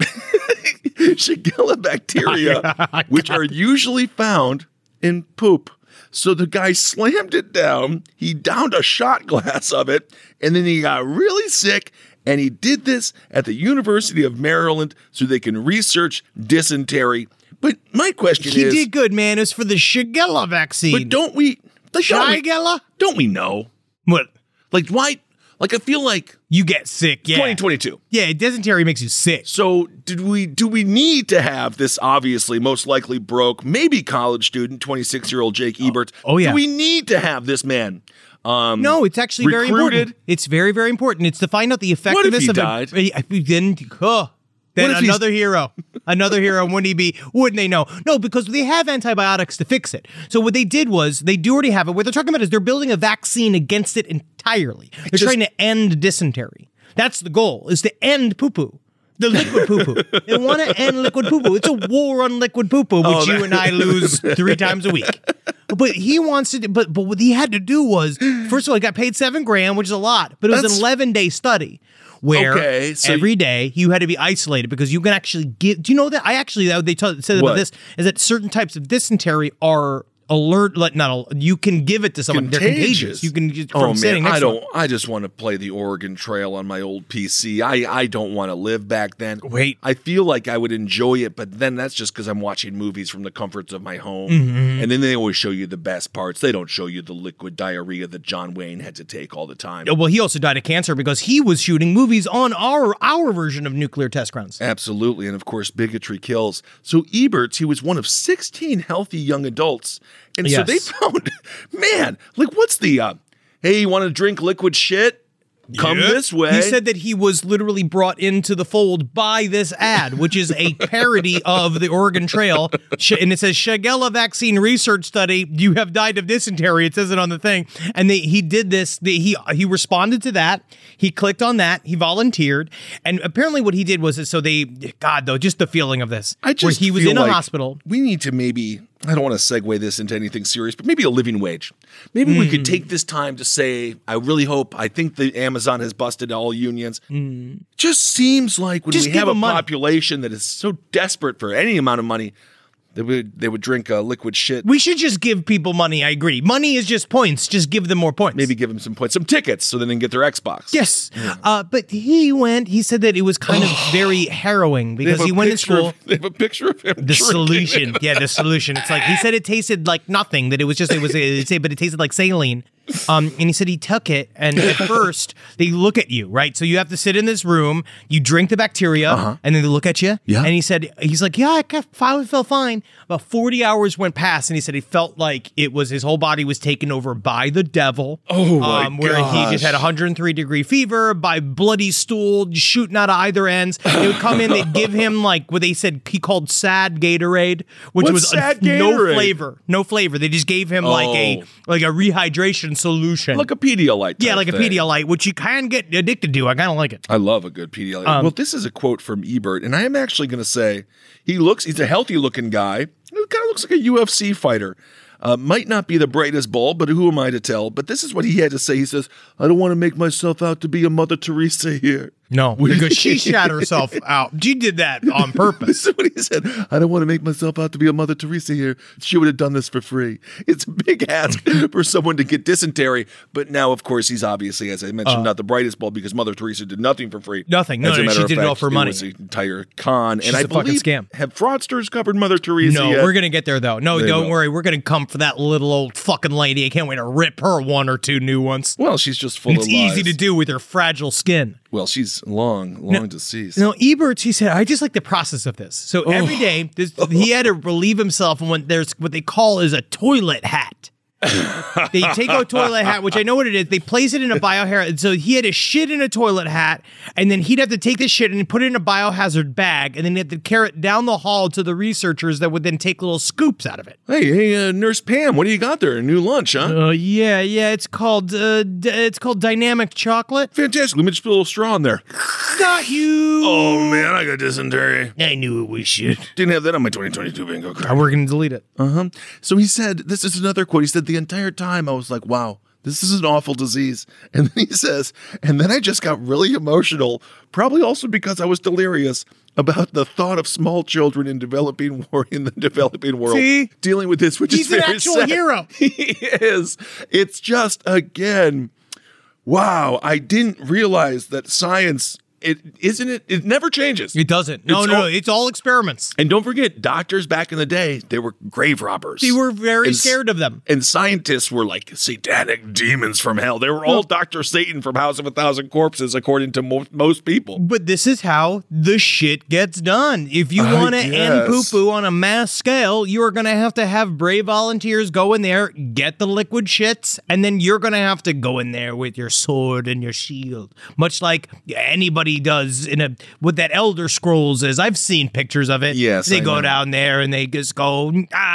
Shigella bacteria, which are usually found in poop. So the guy slammed it down, he downed a shot glass of it, and then he got really sick, and he did this at the University of Maryland so they can research dysentery. But my question is... He did good, man. It was for the Shigella vaccine. But don't we... Shigella? Don't we know? What? Like, why... Like, I feel like... You get sick, yeah. 2022. Yeah, dysentery makes you sick. So do we need to have this obviously most likely broke, maybe college student, 26-year-old Jake Eberts? Oh, yeah. Do we need to have this man no, it's actually very important. It's very, very important. It's to find out the effectiveness of died? Then another hero. Another hero, wouldn't they know? No, because they have antibiotics to fix it. So what they did was, they do already have it. What they're talking about is they're building a vaccine against it entirely. They're trying to end dysentery. That's the goal, is to end poo-poo. The liquid poo-poo. They want to end liquid poo-poo. It's a war on liquid poo-poo, which you and I lose 3 times a week. But he wants to, but what he had to do was, first of all, he got paid $7,000, which is a lot, but it was an 11-day study. Where every day you had to be isolated because you can actually give. Do you know that? They said about this is that certain types of dysentery are you can give it to someone. They're contagious. You can sitting next to them. I just want to play the Oregon Trail on my old PC. I don't want to live back then. Wait. I feel like I would enjoy it, but then that's just because I'm watching movies from the comforts of my home. Mm-hmm. And then they always show you the best parts. They don't show you the liquid diarrhea that John Wayne had to take all the time. Well, he also died of cancer because he was shooting movies on our version of nuclear test grounds. Absolutely. And of course, bigotry kills. So Eberts, he was one of 16 healthy young adults. And so they found, man, like what's the, hey, you want to drink liquid shit? Come this way. He said that he was literally brought into the fold by this ad, which is a parody of the Oregon Trail. And it says, Shigella vaccine research study, you have died of dysentery. It says it on the thing. And he did this. He responded to that. He clicked on that. He volunteered. And apparently what he did was, just the feeling of this. Where he was in a hospital. We need to maybe... I don't want to segue this into anything serious, but maybe a living wage. Maybe we could take this time to say, I think the Amazon has busted all unions. Just seems like when we have a population that is so desperate for any amount of money, they would drink liquid shit. We should just give people money, I agree. Money is just points. Just give them more points. Maybe give them some points, some tickets, so they can get their Xbox. Yes. Yeah. But he said that it was kind of very harrowing because he went to school. They have a picture of him. The solution. Yeah, the solution. It's like, he said it tasted like nothing, that it tasted like saline. And he said he took it, and at first they look at you, right? So you have to sit in this room, you drink the bacteria, and then they look at you. Yeah. And he said, he's like, yeah, I felt fine. About 40 hours went past, and he said he felt like it was his whole body was taken over by the devil. Oh my where he just had gosh. 103-degree fever, by bloody stool shooting out of either ends. They would come in, they'd give him like what they said he called sad Gatorade, which What's was sad no Gatorade? flavor. They just gave him like a rehydration solution. Like a Pedialyte. Yeah, type like a thing. Pedialyte, which you can get addicted to. I kind of like it. I love a good Pedialyte. Well, this is a quote from Ebert, and I am actually going to say he's a healthy looking guy. He kind of looks like a UFC fighter. Might not be the brightest bulb, but who am I to tell? But this is what he had to say. He says, I don't want to make myself out to be a Mother Teresa here. No, because she shot herself out. She did that on purpose. This is what he said. I don't want to make myself out to be a Mother Teresa here. She would have done this for free. It's a big ask for someone to get dysentery. But now, of course, he's obviously, as I mentioned, not the brightest bulb because Mother Teresa did nothing for free. Nothing. No, As a no, matter she of did it fact, all for money. It was an entire con. She's And I a fucking believe, scam. have fraudsters covered Mother Teresa No, yet? we're going to get there, though. No, They don't will. worry. We're going to come for that little old fucking lady. I can't wait to rip her one or two new ones. Well, she's just full It's of easy lies. to do with her fragile skin. Well, she's long deceased. No, Ebert, he said, I just like the process of this. So every day, he had to relieve himself when there's what they call is a toilet hat. They take a toilet hat, which I know what it is. They place it in a biohazard. So he had to shit in a toilet hat, and then he'd have to take the shit and put it in a biohazard bag, and then he had to carry it down the hall to the researchers that would then take little scoops out of it. Hey, Nurse Pam, what do you got there? A new lunch, huh? Yeah, it's called dynamic chocolate. Fantastic. Let me just put a little straw in there. Got you. Oh, man, I got dysentery. I knew it was shit. Didn't have that on my 2022 bingo card. We're gonna delete it. So he said, this is another quote. He said, the entire time I was like, wow, this is an awful disease. And then he says, and then I just got really emotional, probably also because I was delirious about the thought of small children in the developing world See? dealing with this, which He's is an very actual sad. hero. He is. It's just, again, wow, I didn't realize that science, it never changes. It doesn't. No, it's all experiments. And don't forget, doctors back in the day, they were grave robbers. They were very And scared of them. And scientists were like satanic demons from hell. They were all Dr. Satan from House of a Thousand Corpses, according to most people. But this is how the shit gets done. If you I want to end guess. poo-poo on a mass scale, you are going to have brave volunteers go in there, get the liquid shits, and then you're going to have to go in there with your sword and your shield. Much like anybody does with that Elder Scrolls is. I've seen pictures of it. Yes, They I go know. down there and they just go,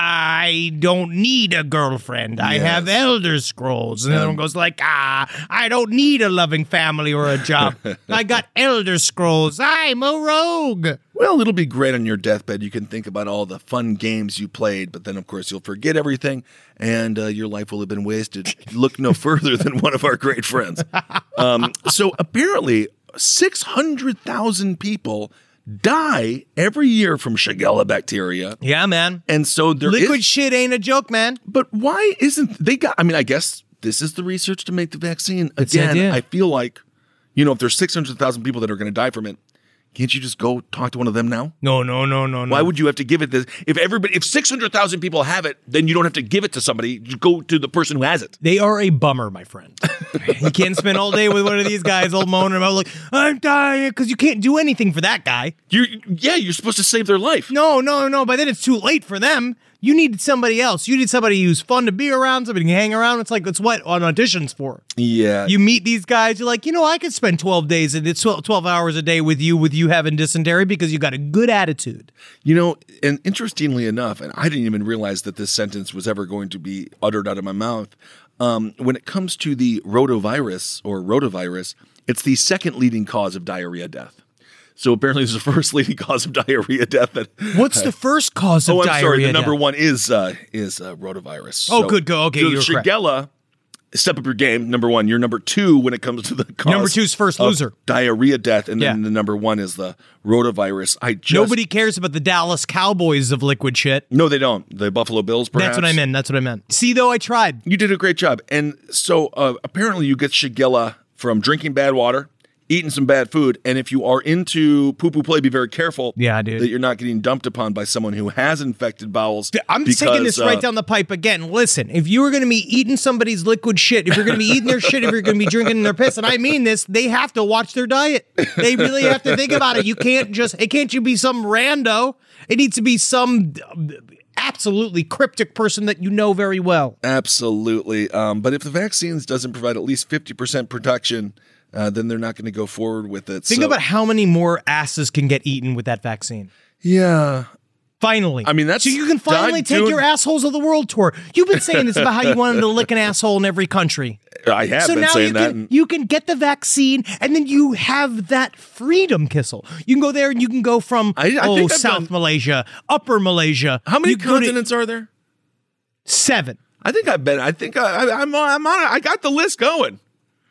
I don't need a girlfriend. I Yes. have Elder Scrolls. And the other one goes like, I don't need a loving family or a job. I got Elder Scrolls. I'm a rogue. Well, it'll be great on your deathbed. You can think about all the fun games you played, but then, of course, you'll forget everything, and your life will have been wasted. Look no further than one of our great friends. So apparently, 600,000 people die every year from Shigella bacteria. Yeah, man. And so there is... Liquid shit ain't a joke, man. But why isn't... I guess this is the research to make the vaccine. That's the Again, idea. I feel like, if there's 600,000 people that are going to die from it, can't you just go talk to one of them now? No. Why would you have to give it this? If 600,000 people have it, then you don't have to give it to somebody. You go to the person who has it. They are a bummer, my friend. You can't spend all day with one of these guys all moaning about like, I'm dying, because you can't do anything for that guy. You're supposed to save their life. No. By then it's too late for them. You need somebody else. You need somebody who's fun to be around, somebody can hang around. It's like, that's what on auditions for. Yeah. You meet these guys, you're like, I could spend 12 days and it's 12 hours a day with you having dysentery because you got a good attitude. And interestingly enough, and I didn't even realize that this sentence was ever going to be uttered out of my mouth, when it comes to the rotavirus, it's the second leading cause of diarrhea death. So apparently it's the first leading cause of diarrhea death. What's the first cause of diarrhea? I'm sorry. The death? number one is rotavirus. Oh, good. Go. Okay, so you're correct. Shigella, step up your game. Number one. You're number two when it comes to the cause. Number two's first of loser. Diarrhea death, and then Yeah. the number one is the rotavirus. Nobody cares about the Dallas Cowboys of liquid shit. No, they don't. The Buffalo Bills, perhaps. That's what I meant. See, though, I tried. You did a great job. And so apparently you get Shigella from drinking bad water, eating some bad food. And if you are into poo-poo play, be very careful dude. that you're not getting dumped upon by someone who has infected bowels. I'm taking this right down the pipe again. Listen, if you were going to be eating somebody's liquid shit, if you're going to be eating their shit, if you're going to be drinking their piss, and I mean this, they have to watch their diet. They really have to think about it. It can't be some rando. It needs to be some absolutely cryptic person that you know very well. Absolutely. But if the vaccines doesn't provide at least 50% protection, then they're not going to go forward with it. Think about how many more asses can get eaten with that vaccine. Yeah. Finally. I mean, that's... So you can finally take your Assholes of the World tour. You've been saying this about how you wanted to lick an asshole in every country. I have been saying that. You can get the vaccine, and then you have that freedom, Kissel. You can go there, and you can go from South Malaysia, Upper Malaysia. How many continents are there? 7. I think I'm on it. I got the list going.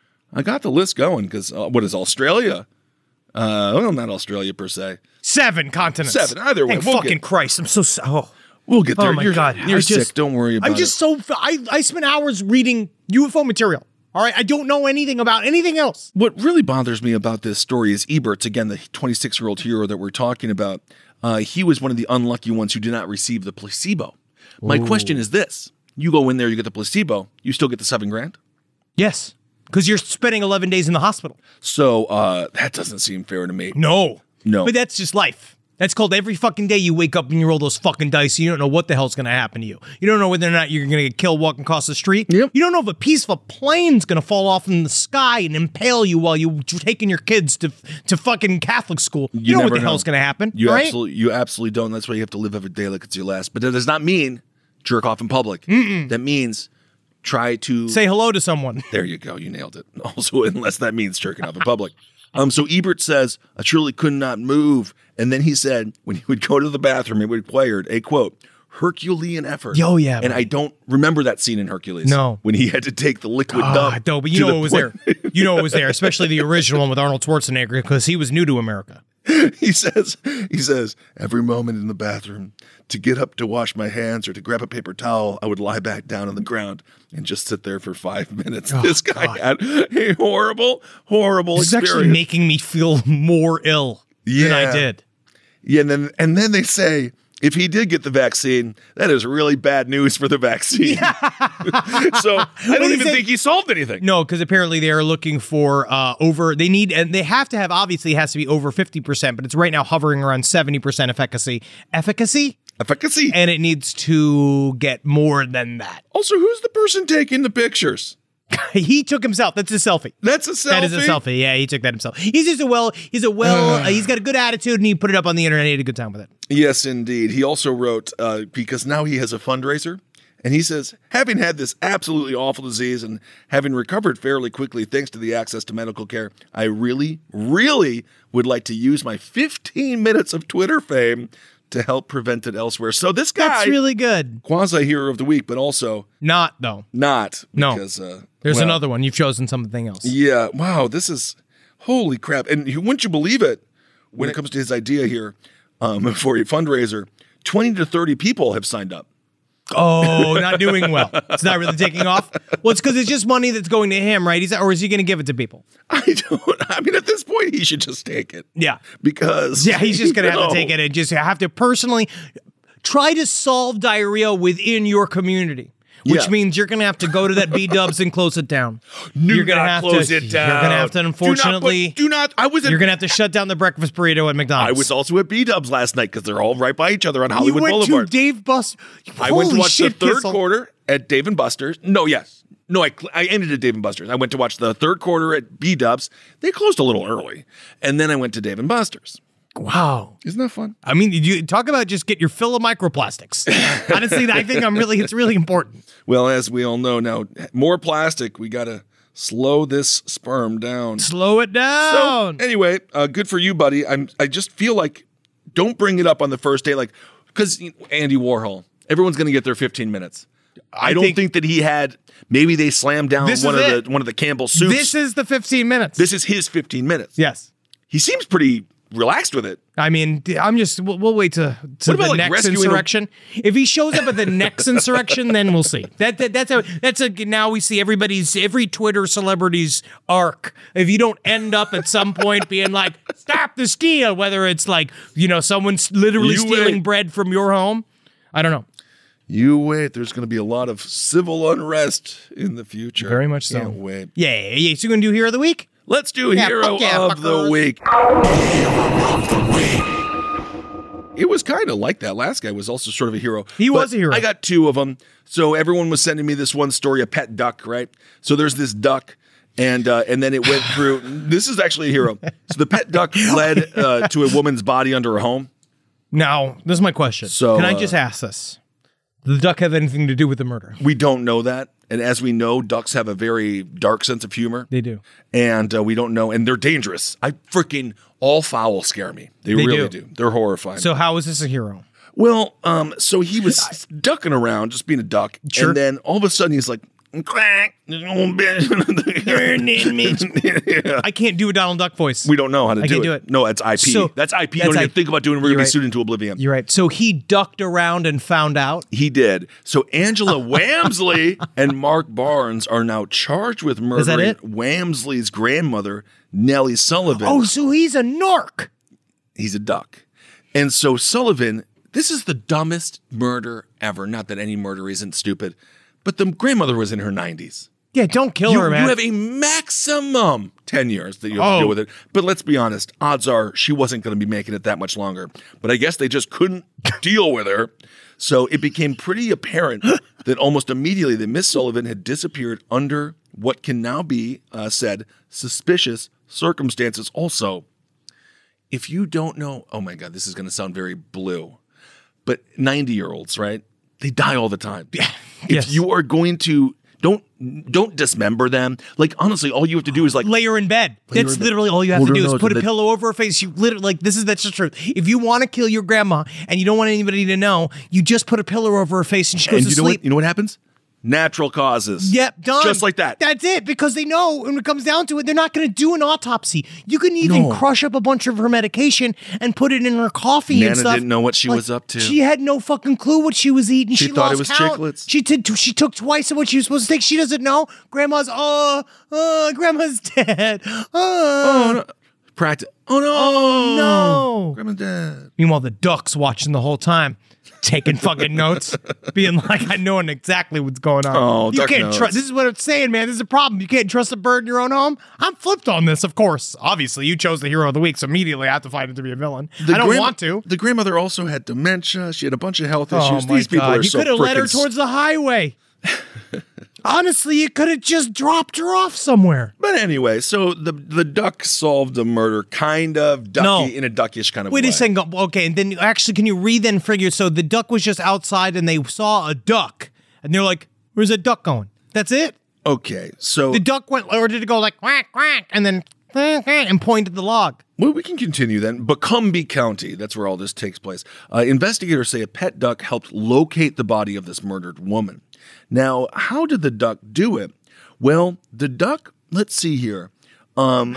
Because what is Australia? Well, not Australia per se. 7 continents. 7, either way. Thank Christ. I'm so... We'll get there. Oh, my God. You're sick. Don't worry about it. I'm just so... I spent hours reading UFO material. All right? I don't know anything about anything else. What really bothers me about this story is Eberts, again, the 26-year-old hero that we're talking about. He was one of the unlucky ones who did not receive the placebo. My question is this. You go in there, you get the placebo. You still get the $7,000? Yes. Because you're spending 11 days in the hospital. So that doesn't seem fair to me. No. No. But that's just life. That's called every fucking day you wake up and you roll those fucking dice. You don't know what the hell's going to happen to you. You don't know whether or not you're going to get killed walking across the street. Yep. You don't know if a piece of a plane's going to fall off in the sky and impale you while you're taking your kids to fucking Catholic school. You know what the hell's going to happen. You right? absolutely don't. That's why you have to live every day like it's your last. But that does not mean jerk off in public. That means try to say hello to someone. There you go. You nailed it. Also, unless that means jerking off in public. So Ebert says, I truly could not move. And then he said, when he would go to the bathroom, it required a, quote, Herculean effort. Oh, yeah. And I don't remember that scene in Hercules. No. When he had to take the liquid dump. No, but you know it was there. You know it was there, especially the original one with Arnold Schwarzenegger, because he was new to America. He says, every moment in the bathroom, to get up to wash my hands or to grab a paper towel, I would lie back down on the ground and just sit there for 5 minutes. Oh, this guy had a horrible experience. This is actually making me feel more ill than I did. Yeah, and then they say, if he did get the vaccine, that is really bad news for the vaccine. So I don't even think he solved anything. No, because apparently they are looking for they have to have, obviously it has to be over 50%, but it's right now hovering around 70% efficacy. Efficacy. And it needs to get more than that. Also, who's the person taking the pictures? He took himself. That's a selfie. That's a selfie? That is a selfie. Yeah, he took that himself. He's got a good attitude and he put it up on the internet. He had a good time with it. Yes, indeed. He also wrote, because now he has a fundraiser, and he says, having had this absolutely awful disease and having recovered fairly quickly thanks to the access to medical care, I really, really would like to use my 15 minutes of Twitter fame to help prevent it elsewhere. So this guy... That's really good. Quasi-hero of the week, but also... Not, though. Not. No. Because, there's another one. You've chosen something else. Yeah. Wow, this is... Holy crap. And wouldn't you believe it, when it comes to his idea here, for a fundraiser, 20 to 30 people have signed up. Oh, not doing well. It's not really taking off. Well, it's because it's just money that's going to him, right? Or is he going to give it to people? I mean, at this point, he should just take it. Yeah. Because... Yeah, he's just going to have to take it and just have to personally try to solve diarrhea within your community. Which means you're going to have to go to that B-dubs and close it down. You're going to have to close it down. You're going to have to, unfortunately... You're going to have to shut down the breakfast burrito at McDonald's. I was also at B-dubs last night because they're all right by each other on Hollywood Boulevard. You went to Dave Buster's. I went to watch the third quarter at Dave & Buster's. No, I ended at Dave & Buster's. I went to watch the third quarter at B-dubs. They closed a little early. And then I went to Dave & Buster's. Wow. Isn't that fun? I mean, you talk about just get your fill of microplastics. Honestly, I think it's really important. Well, as we all know now, more plastic. We got to slow this sperm down. Slow it down. So, anyway, good for you, buddy. I just feel like don't bring it up on the first day, like, because Andy Warhol, everyone's going to get their 15 minutes. I don't think that he had. Maybe they slammed down one of the Campbell soups. This is the 15 minutes. This is his 15 minutes. Yes. He seems pretty relaxed with it. I mean, we'll wait to What about, the like, next rescuing insurrection. If he shows up at the next insurrection, then we'll see. Now we see every Twitter celebrity's arc. If you don't end up at some point being like, stop the steal, whether it's like, someone's literally stealing bread from your home. I don't know. You wait. There's going to be a lot of civil unrest in the future. Very much so. Can't wait. Yeah. So you're going to do Hero of the Week? Let's do Hero of the Week. It was kind of like that. Last guy was also sort of a hero. He was a hero. I got two of them. So everyone was sending me this one story, a pet duck, right? So there's this duck, and then it went through. This is actually a hero. So the pet duck led to a woman's body under her home. Now, this is my question. So, can I just ask this? Did the duck have anything to do with the murder? We don't know that. And as we know, ducks have a very dark sense of humor. They do. And we don't know. And they're dangerous. All fowl scare me. They really do. They're horrifying. So how is this a hero? Well, so he was ducking around, just being a duck. Sure. And then all of a sudden he's like, quack. I can't do a Donald Duck voice. We don't know how to can't do it. No, that's IP. So, that's IP. You don't even think about doing it. We're going to be sued into oblivion. You're right. So he ducked around and found out? He did. So Angela Wamsley and Mark Barnes are now charged with murdering Wamsley's grandmother, Nellie Sullivan. Oh, so he's a narc. He's a duck. And so Sullivan, this is the dumbest murder ever. Not that any murder isn't stupid, but the grandmother was in her 90s. Yeah, don't kill her, man. You have a maximum 10 years that you have to deal with it. But let's be honest, odds are she wasn't going to be making it that much longer. But I guess they just couldn't deal with her. So it became pretty apparent that almost immediately that Miss Sullivan had disappeared under what can now be said suspicious circumstances. Also, if you don't know, oh my God, this is going to sound very blue, but 90-year-olds, right? They die all the time. Yeah. If you are going to, don't dismember them. Like, honestly, all you have to do is like lay her in bed. That's literally all you have to do is put a pillow over her face. You literally that's the truth. If you want to kill your grandma and you don't want anybody to know, you just put a pillow over her face and she goes to sleep. You know what happens? Natural causes. Yep, done. Just like that. That's it, because they know when it comes down to it, they're not going to do an autopsy. You can even crush up a bunch of her medication and put it in her coffee and stuff. Nana didn't know what she was up to. She had no fucking clue what she was eating. She thought lost it was count. chiclets. She took twice of what she was supposed to take. She doesn't know. Grandma's dead. Oh no. Practice. Oh no. Oh no. Grandma's dead. Meanwhile, the duck's watching the whole time. Taking fucking notes, being like, I know exactly what's going on. Oh, you can't trust. This is what I'm saying, man. This is a problem. You can't trust a bird in your own home. I'm flipped on this, of course. Obviously, you chose the hero of the week, so immediately I have to find it to be a villain. I don't want to. The grandmother also had dementia. She had a bunch of health issues. My These people God. are You so could have led her towards the highway. Honestly, you could have just dropped her off somewhere. But anyway, so the duck solved the murder, kind of ducky in a duckish kind of way. Wait a second. Okay, and then actually, can you read then figure? So the duck was just outside, and they saw a duck, and they're like, "Where's that duck going?" That's it. Okay, so the duck went, or did it go like quack quack, and then and pointed the log? Well, we can continue then. Bucumbe County, that's where all this takes place. Investigators say a pet duck helped locate the body of this murdered woman. Now, how did the duck do it? Well, the duck, let's see here. Because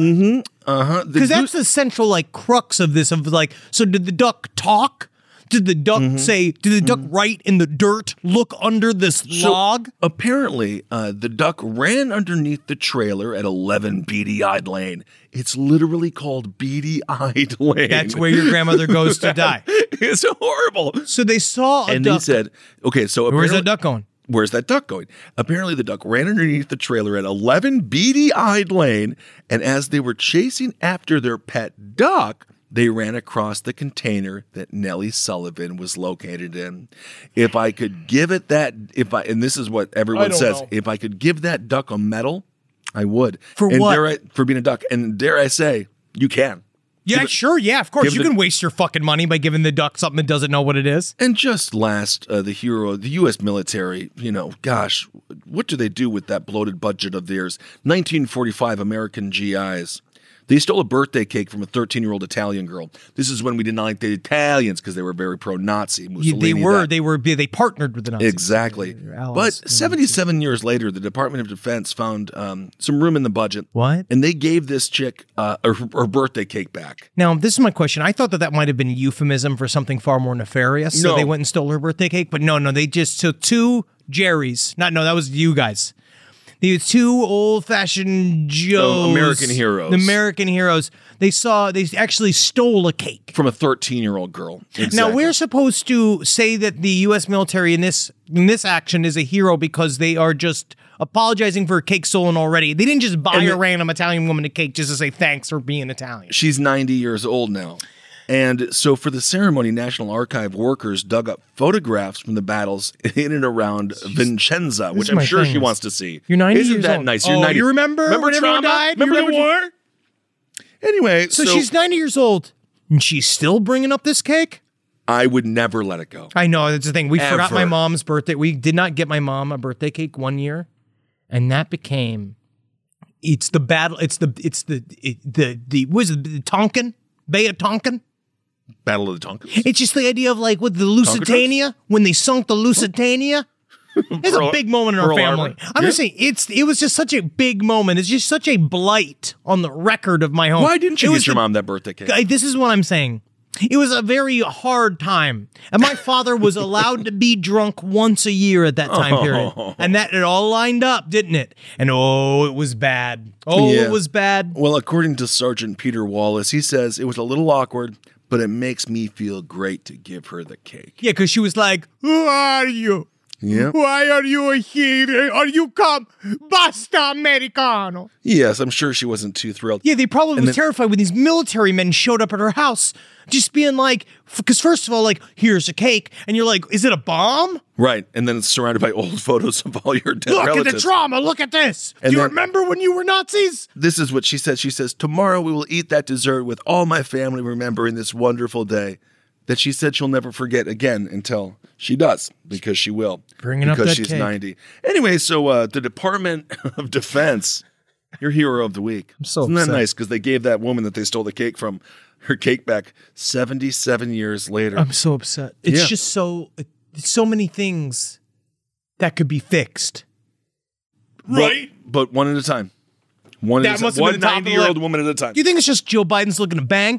that's the central like crux of this. Of like, so did the duck talk? Did the duck say? Did the duck write in the dirt? Look under this log. Apparently, the duck ran underneath the trailer at 11 Beady-Eyed Lane. It's literally called Beady-Eyed Lane. That's where your grandmother goes to die. It's horrible. So they saw a duck. And they said, okay, so where's that duck going? Where's that duck going? Apparently, the duck ran underneath the trailer at 11 Beady-Eyed Lane, and as they were chasing after their pet duck, they ran across the container that Nellie Sullivan was located in. If I could give it that, and this is what everyone says, if I could give that duck a medal, I would. For what? For being a duck. And dare I say, you can. Yeah, sure. Yeah, of course. You can waste your fucking money by giving the duck something that doesn't know what it is. And just last, the hero, the U.S. military, gosh, what do they do with that bloated budget of theirs? 1945 American GIs. They stole a birthday cake from a 13-year-old Italian girl. This is when we didn't like the Italians because they were very pro-Nazi. Mussolini, they partnered with the Nazis. Exactly. But 77 years later, the Department of Defense found some room in the budget. What? And they gave this chick her birthday cake back. Now, this is my question. I thought that might have been a euphemism for something far more nefarious. So they went and stole her birthday cake. But no, they just took two Jerry's. That was you guys. These two old-fashioned Joes. American heroes. The American heroes. They actually stole a cake. From a 13-year-old girl. Exactly. Now, we're supposed to say that the U.S. military in this action is a hero because they are just apologizing for a cake stolen already. They didn't just buy a random Italian woman a cake just to say thanks for being Italian. She's 90 years old now. And so for the ceremony, National Archive workers dug up photographs from the battles in and around Vincenza, which I'm sure she wants to see. You're 90 Isn't years that old. nice? You're 90. You remember when everyone died? Remember the war? Anyway, so she's 90 years old, and she's still bringing up this cake? I would never let it go. I know, that's the thing. We forgot Ever. my mom's birthday. We did not get my mom a birthday cake one year, and that became Tonkin? Bay of Tonkin? Battle of the Tonkins. It's just the idea of like with the Lusitania, when they sunk the Lusitania. It's a big moment in our family. I'm just saying, it was just such a big moment. It's just such a blight on the record of my home. Why didn't you get your mom that birthday cake? This is what I'm saying. It was a very hard time. And my father was allowed to be drunk once a year at that time period. And that it all lined up, didn't it? And it was bad. It was bad. Well, according to Sergeant Peter Wallace, he says it was a little awkward, but it makes me feel great to give her the cake. Yeah, because she was like, who are you? Yeah. Why are you here? Are you come? Basta Americano. Yes, I'm sure she wasn't too thrilled. Yeah, they probably was terrified when these military men showed up at her house, just being like, because first of all, like, here's a cake, and you're like, is it a bomb? Right, and then it's surrounded by old photos of all your dead relatives. Look at the trauma, look at this. Do you remember when you were Nazis? This is what she said. She says, tomorrow we will eat that dessert with all my family remembering this wonderful day that she said she'll never forget again until she does, because she will. Bringing up that because she's cake. 90. Anyway, so the Department of Defense, your hero of the week. I'm so Isn't that upset. nice? Because they gave that woman that they stole the cake from her cake back 77 years later. I'm so upset. It's just so many things that could be fixed. Right? But one at a time. One 90-year-old woman at a time. Do you think it's just Joe Biden's looking to bang?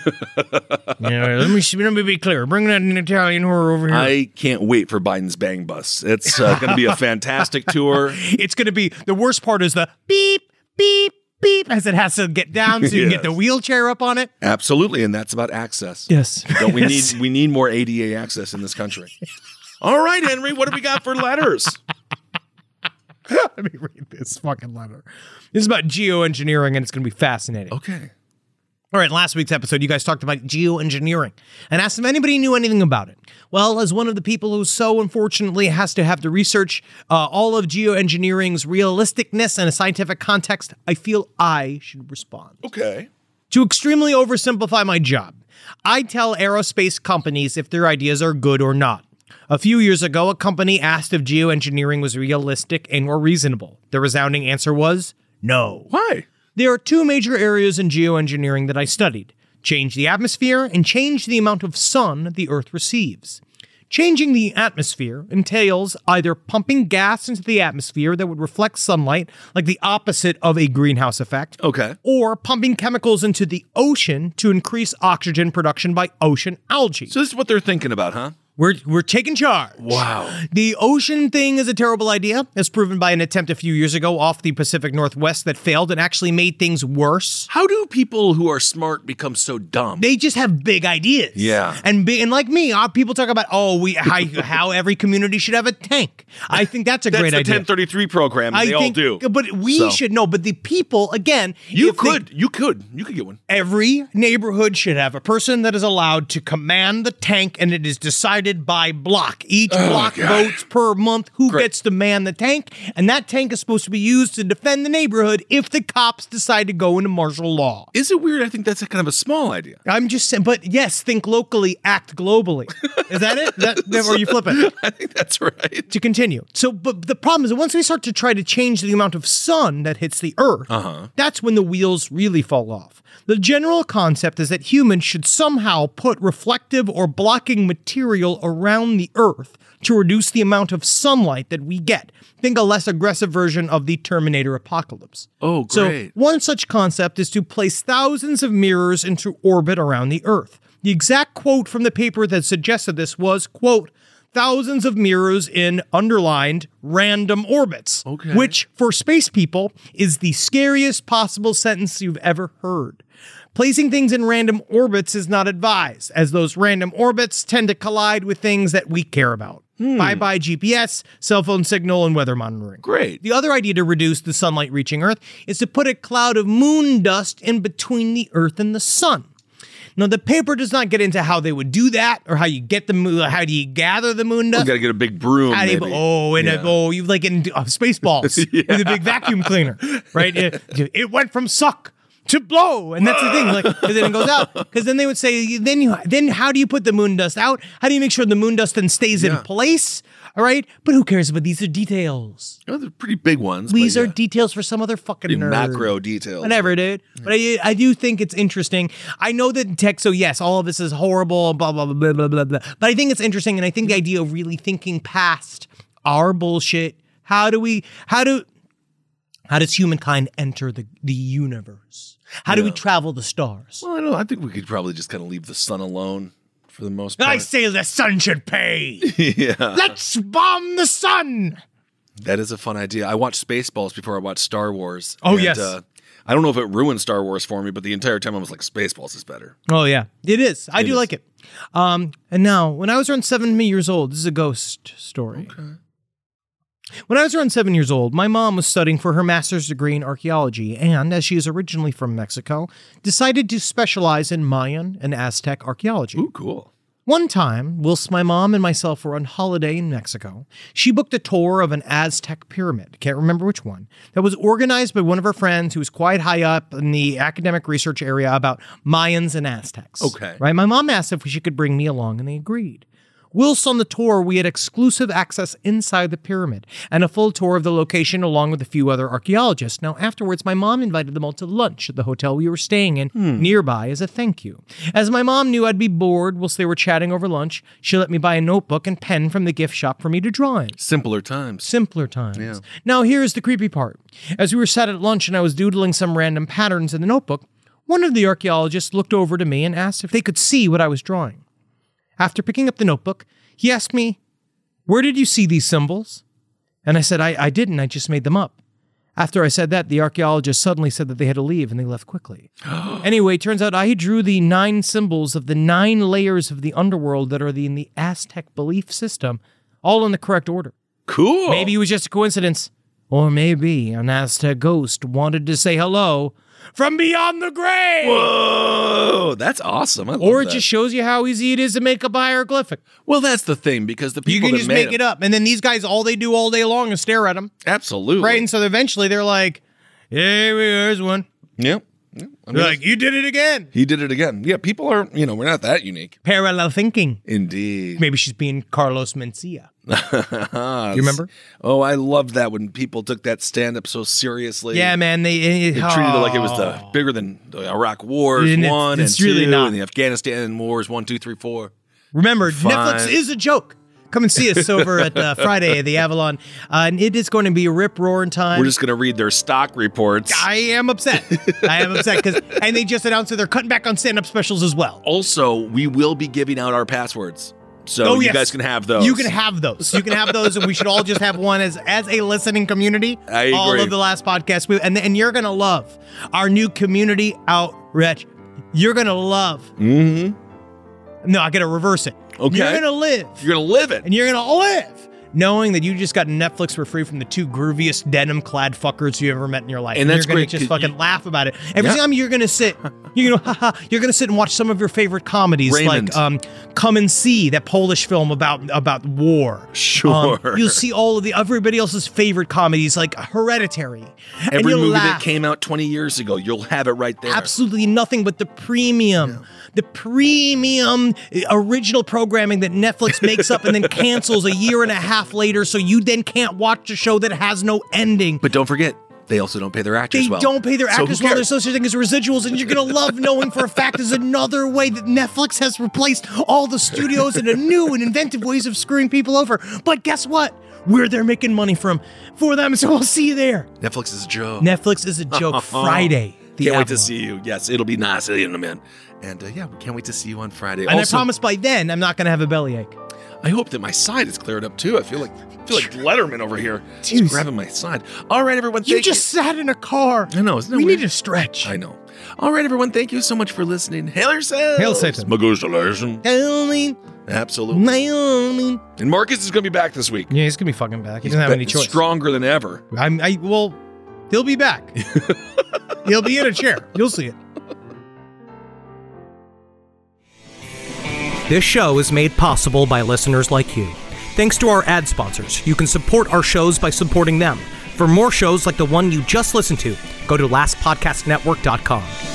Let me be clear. Bring that Italian whore over here. I can't wait for Biden's bang bus. It's going to be a fantastic tour. It's going to be, the worst part is the beep, beep, beep, as it has to get down so you can get the wheelchair up on it. Absolutely, and that's about access. Yes. Don't we need more ADA access in this country. All right, Henry, what do we got for letters? Let me read this fucking letter. This is about geoengineering, and it's going to be fascinating. Okay. All right, last week's episode, you guys talked about geoengineering and asked if anybody knew anything about it. Well, as one of the people who so unfortunately has to have to research all of geoengineering's realisticness and a scientific context, I feel I should respond. Okay. To extremely oversimplify my job, I tell aerospace companies if their ideas are good or not. A few years ago, a company asked if geoengineering was realistic and or reasonable. The resounding answer was no. Why? There are two major areas in geoengineering that I studied: change the atmosphere and change the amount of sun the Earth receives. Changing the atmosphere entails either pumping gas into the atmosphere that would reflect sunlight, like the opposite of a greenhouse effect, Okay. or pumping chemicals into the ocean to increase oxygen production by ocean algae. So this is what they're thinking about, huh? We're taking charge. Wow. The ocean thing is a terrible idea, as proven by an attempt a few years ago off the Pacific Northwest that failed and actually made things worse. How do people who are smart become so dumb? They just have big ideas. Yeah. And like me, people talk about, how every community should have a tank. I think that's a great That's the idea. 1033 program, and they all do. But we should know. But the people, again, You could get one. every neighborhood should have a person that is allowed to command the tank, and it is decided decided by block. Each block votes per month who gets to man the tank, and that tank is supposed to be used to defend the neighborhood if the cops decide to go into martial law. Is it weird? I think that's a kind of a small idea. I'm just saying, but yes, think locally, act globally. Is that it? That or you flip it? I think that's right. To continue. So, but the problem is that once we start to try to change the amount of sun that hits the earth, that's when the wheels really fall off. The general concept is that humans should somehow put reflective or blocking material around the earth to reduce the amount of sunlight that we get. Think a less aggressive version of the Terminator apocalypse. Oh, great. So one such concept is to place thousands of mirrors into orbit around the earth. The exact quote from the paper that suggested this was, quote, thousands of mirrors in underlined random orbits, which for space people is the scariest possible sentence you've ever heard. Placing things in random orbits is not advised, as those random orbits tend to collide with things that we care about. Bye-bye GPS, cell phone signal, and weather monitoring. Great. The other idea to reduce the sunlight reaching Earth is to put a cloud of moon dust in between the Earth and the sun. Now, the paper does not get into how they would do that, or how you get the moon, how do you gather the moon dust? You got to get a big broom, maybe. You like in Spaceballs with a big vacuum cleaner, right? It went from suck to blow, and that's the thing, like, because then it goes out. Because then they would say, then how do you put the moon dust out? How do you make sure the moon dust then stays in place? All right, but who cares? But these are details. Oh, they're pretty big ones. These are details for some other fucking nerd. Macro details. Whatever, dude. But I do think it's interesting. I know that in tech, so yes, all of this is horrible, blah, blah, blah, blah, blah, blah. But I think it's interesting, and I think the idea of really thinking past our bullshit, how does humankind enter the universe? How do we travel the stars? Well, I don't know. I think we could probably just kind of leave the sun alone for the most part. I say the sun should pay. Yeah. Let's bomb the sun. That is a fun idea. I watched Spaceballs before I watched Star Wars. Oh, yes. I don't know if it ruined Star Wars for me, but the entire time I was like, Spaceballs is better. Oh, yeah. It is. I do like it. And now, when I was around 7 years old, this is a ghost story. Okay. When I was around 7 years old, my mom was studying for her master's degree in archaeology and, as she is originally from Mexico, decided to specialize in Mayan and Aztec archaeology. Ooh, cool. One time, whilst my mom and myself were on holiday in Mexico, she booked a tour of an Aztec pyramid, can't remember which one, that was organized by one of her friends who was quite high up in the academic research area about Mayans and Aztecs. Okay. Right? My mom asked if she could bring me along, and they agreed. Whilst on the tour, we had exclusive access inside the pyramid and a full tour of the location along with a few other archaeologists. Now, afterwards, my mom invited them all to lunch at the hotel we were staying in nearby as a thank you. As my mom knew I'd be bored whilst they were chatting over lunch, she let me buy a notebook and pen from the gift shop for me to draw in. Simpler times. Simpler times. Yeah. Now, here's the creepy part. As we were sat at lunch and I was doodling some random patterns in the notebook, one of the archaeologists looked over to me and asked if they could see what I was drawing. After picking up the notebook, he asked me, "Where did you see these symbols?" And I said, I didn't, I just made them up. After I said that, the archaeologist suddenly said that they had to leave, and they left quickly. Anyway, it turns out I drew the 9 symbols of the 9 layers of the underworld that are in the Aztec belief system, all in the correct order. Cool. Maybe it was just a coincidence. Or maybe an Aztec ghost wanted to say hello from beyond the grave. Whoa, that's awesome. I love or it that. just shows you how easy it is to make up a hieroglyphic. Well, that's the thing, because the people you can just make it up, and then these guys, all they do all day long is stare at them. Absolutely. Right, and so eventually they're like, "Hey, here's one." Yep. I mean, They're like, "You did it again." He did it again. Yeah, people are, we're not that unique. Parallel thinking. Indeed. Maybe she's being Carlos Mencia. You remember? Oh, I loved that when people took that stand-up so seriously. Yeah, man. They treated it like it was bigger than the Iraq Wars And 1 it's and 2, really not. and the Afghanistan Wars 1, 2, 3, 4. Remember, 5. Netflix is a joke. Come and see us over at Friday at the Avalon. And it is going to be a rip-roaring time. We're just going to read their stock reports. I am upset. And they just announced that they're cutting back on stand-up specials as well. Also, we will be giving out our passwords. So you guys can have those. You can have those. And we should all just have one as a listening community. I agree. All of the last podcast. And you're going to love our new community outreach. You're going to love. Mm-hmm. No, I got to reverse it. Okay. You're going to live. You're going to live it. And you're going to live knowing that you just got Netflix for free from the two grooviest denim-clad fuckers you ever met in your life. And that's you're gonna great, just 'cause fucking laugh about it. Every time you're gonna sit, you're gonna sit and watch some of your favorite comedies, Raymond. like Come and See, that Polish film about war. Sure. You'll see all of everybody else's favorite comedies, like Hereditary. And Every you'll movie laugh. that came out 20 years ago, you'll have it right there. Absolutely nothing but the premium. The premium original programming that Netflix makes up and then cancels a year and a half later, so you then can't watch a show that has no ending. But don't forget, they also don't pay their actors They well. don't pay their So who actors well. cares? There's no such thing as residuals, and you're going to love knowing for a fact there's another way that Netflix has replaced all the studios in a new and inventive ways of screwing people over. But guess what? We're there making money for them, so we'll see you there. Netflix is a joke. Netflix is a joke. Friday. Can't wait to see you. Yes, it'll be nice, man. And we can't wait to see you on Friday. And Also, I promise by then I'm not going to have a bellyache. I hope that my side is cleared up too. I feel like Letterman over here, Jeez. just grabbing my side. All right, everyone. You Thank just sat in a car. I know. Isn't that We weird? need to stretch. I know. All right, everyone. Thank you so much for listening. Hail yourselves. Hail Satan. Magushalation. Naomi, Absolutely. Naomi. And Marcus is going to be back this week. Yeah, he's gonna be fucking back. He doesn't have any choice. Stronger than ever. Well, he'll be back. He'll be in a chair. You'll see it. This show is made possible by listeners like you. Thanks to our ad sponsors, you can support our shows by supporting them. For more shows like the one you just listened to, go to lastpodcastnetwork.com.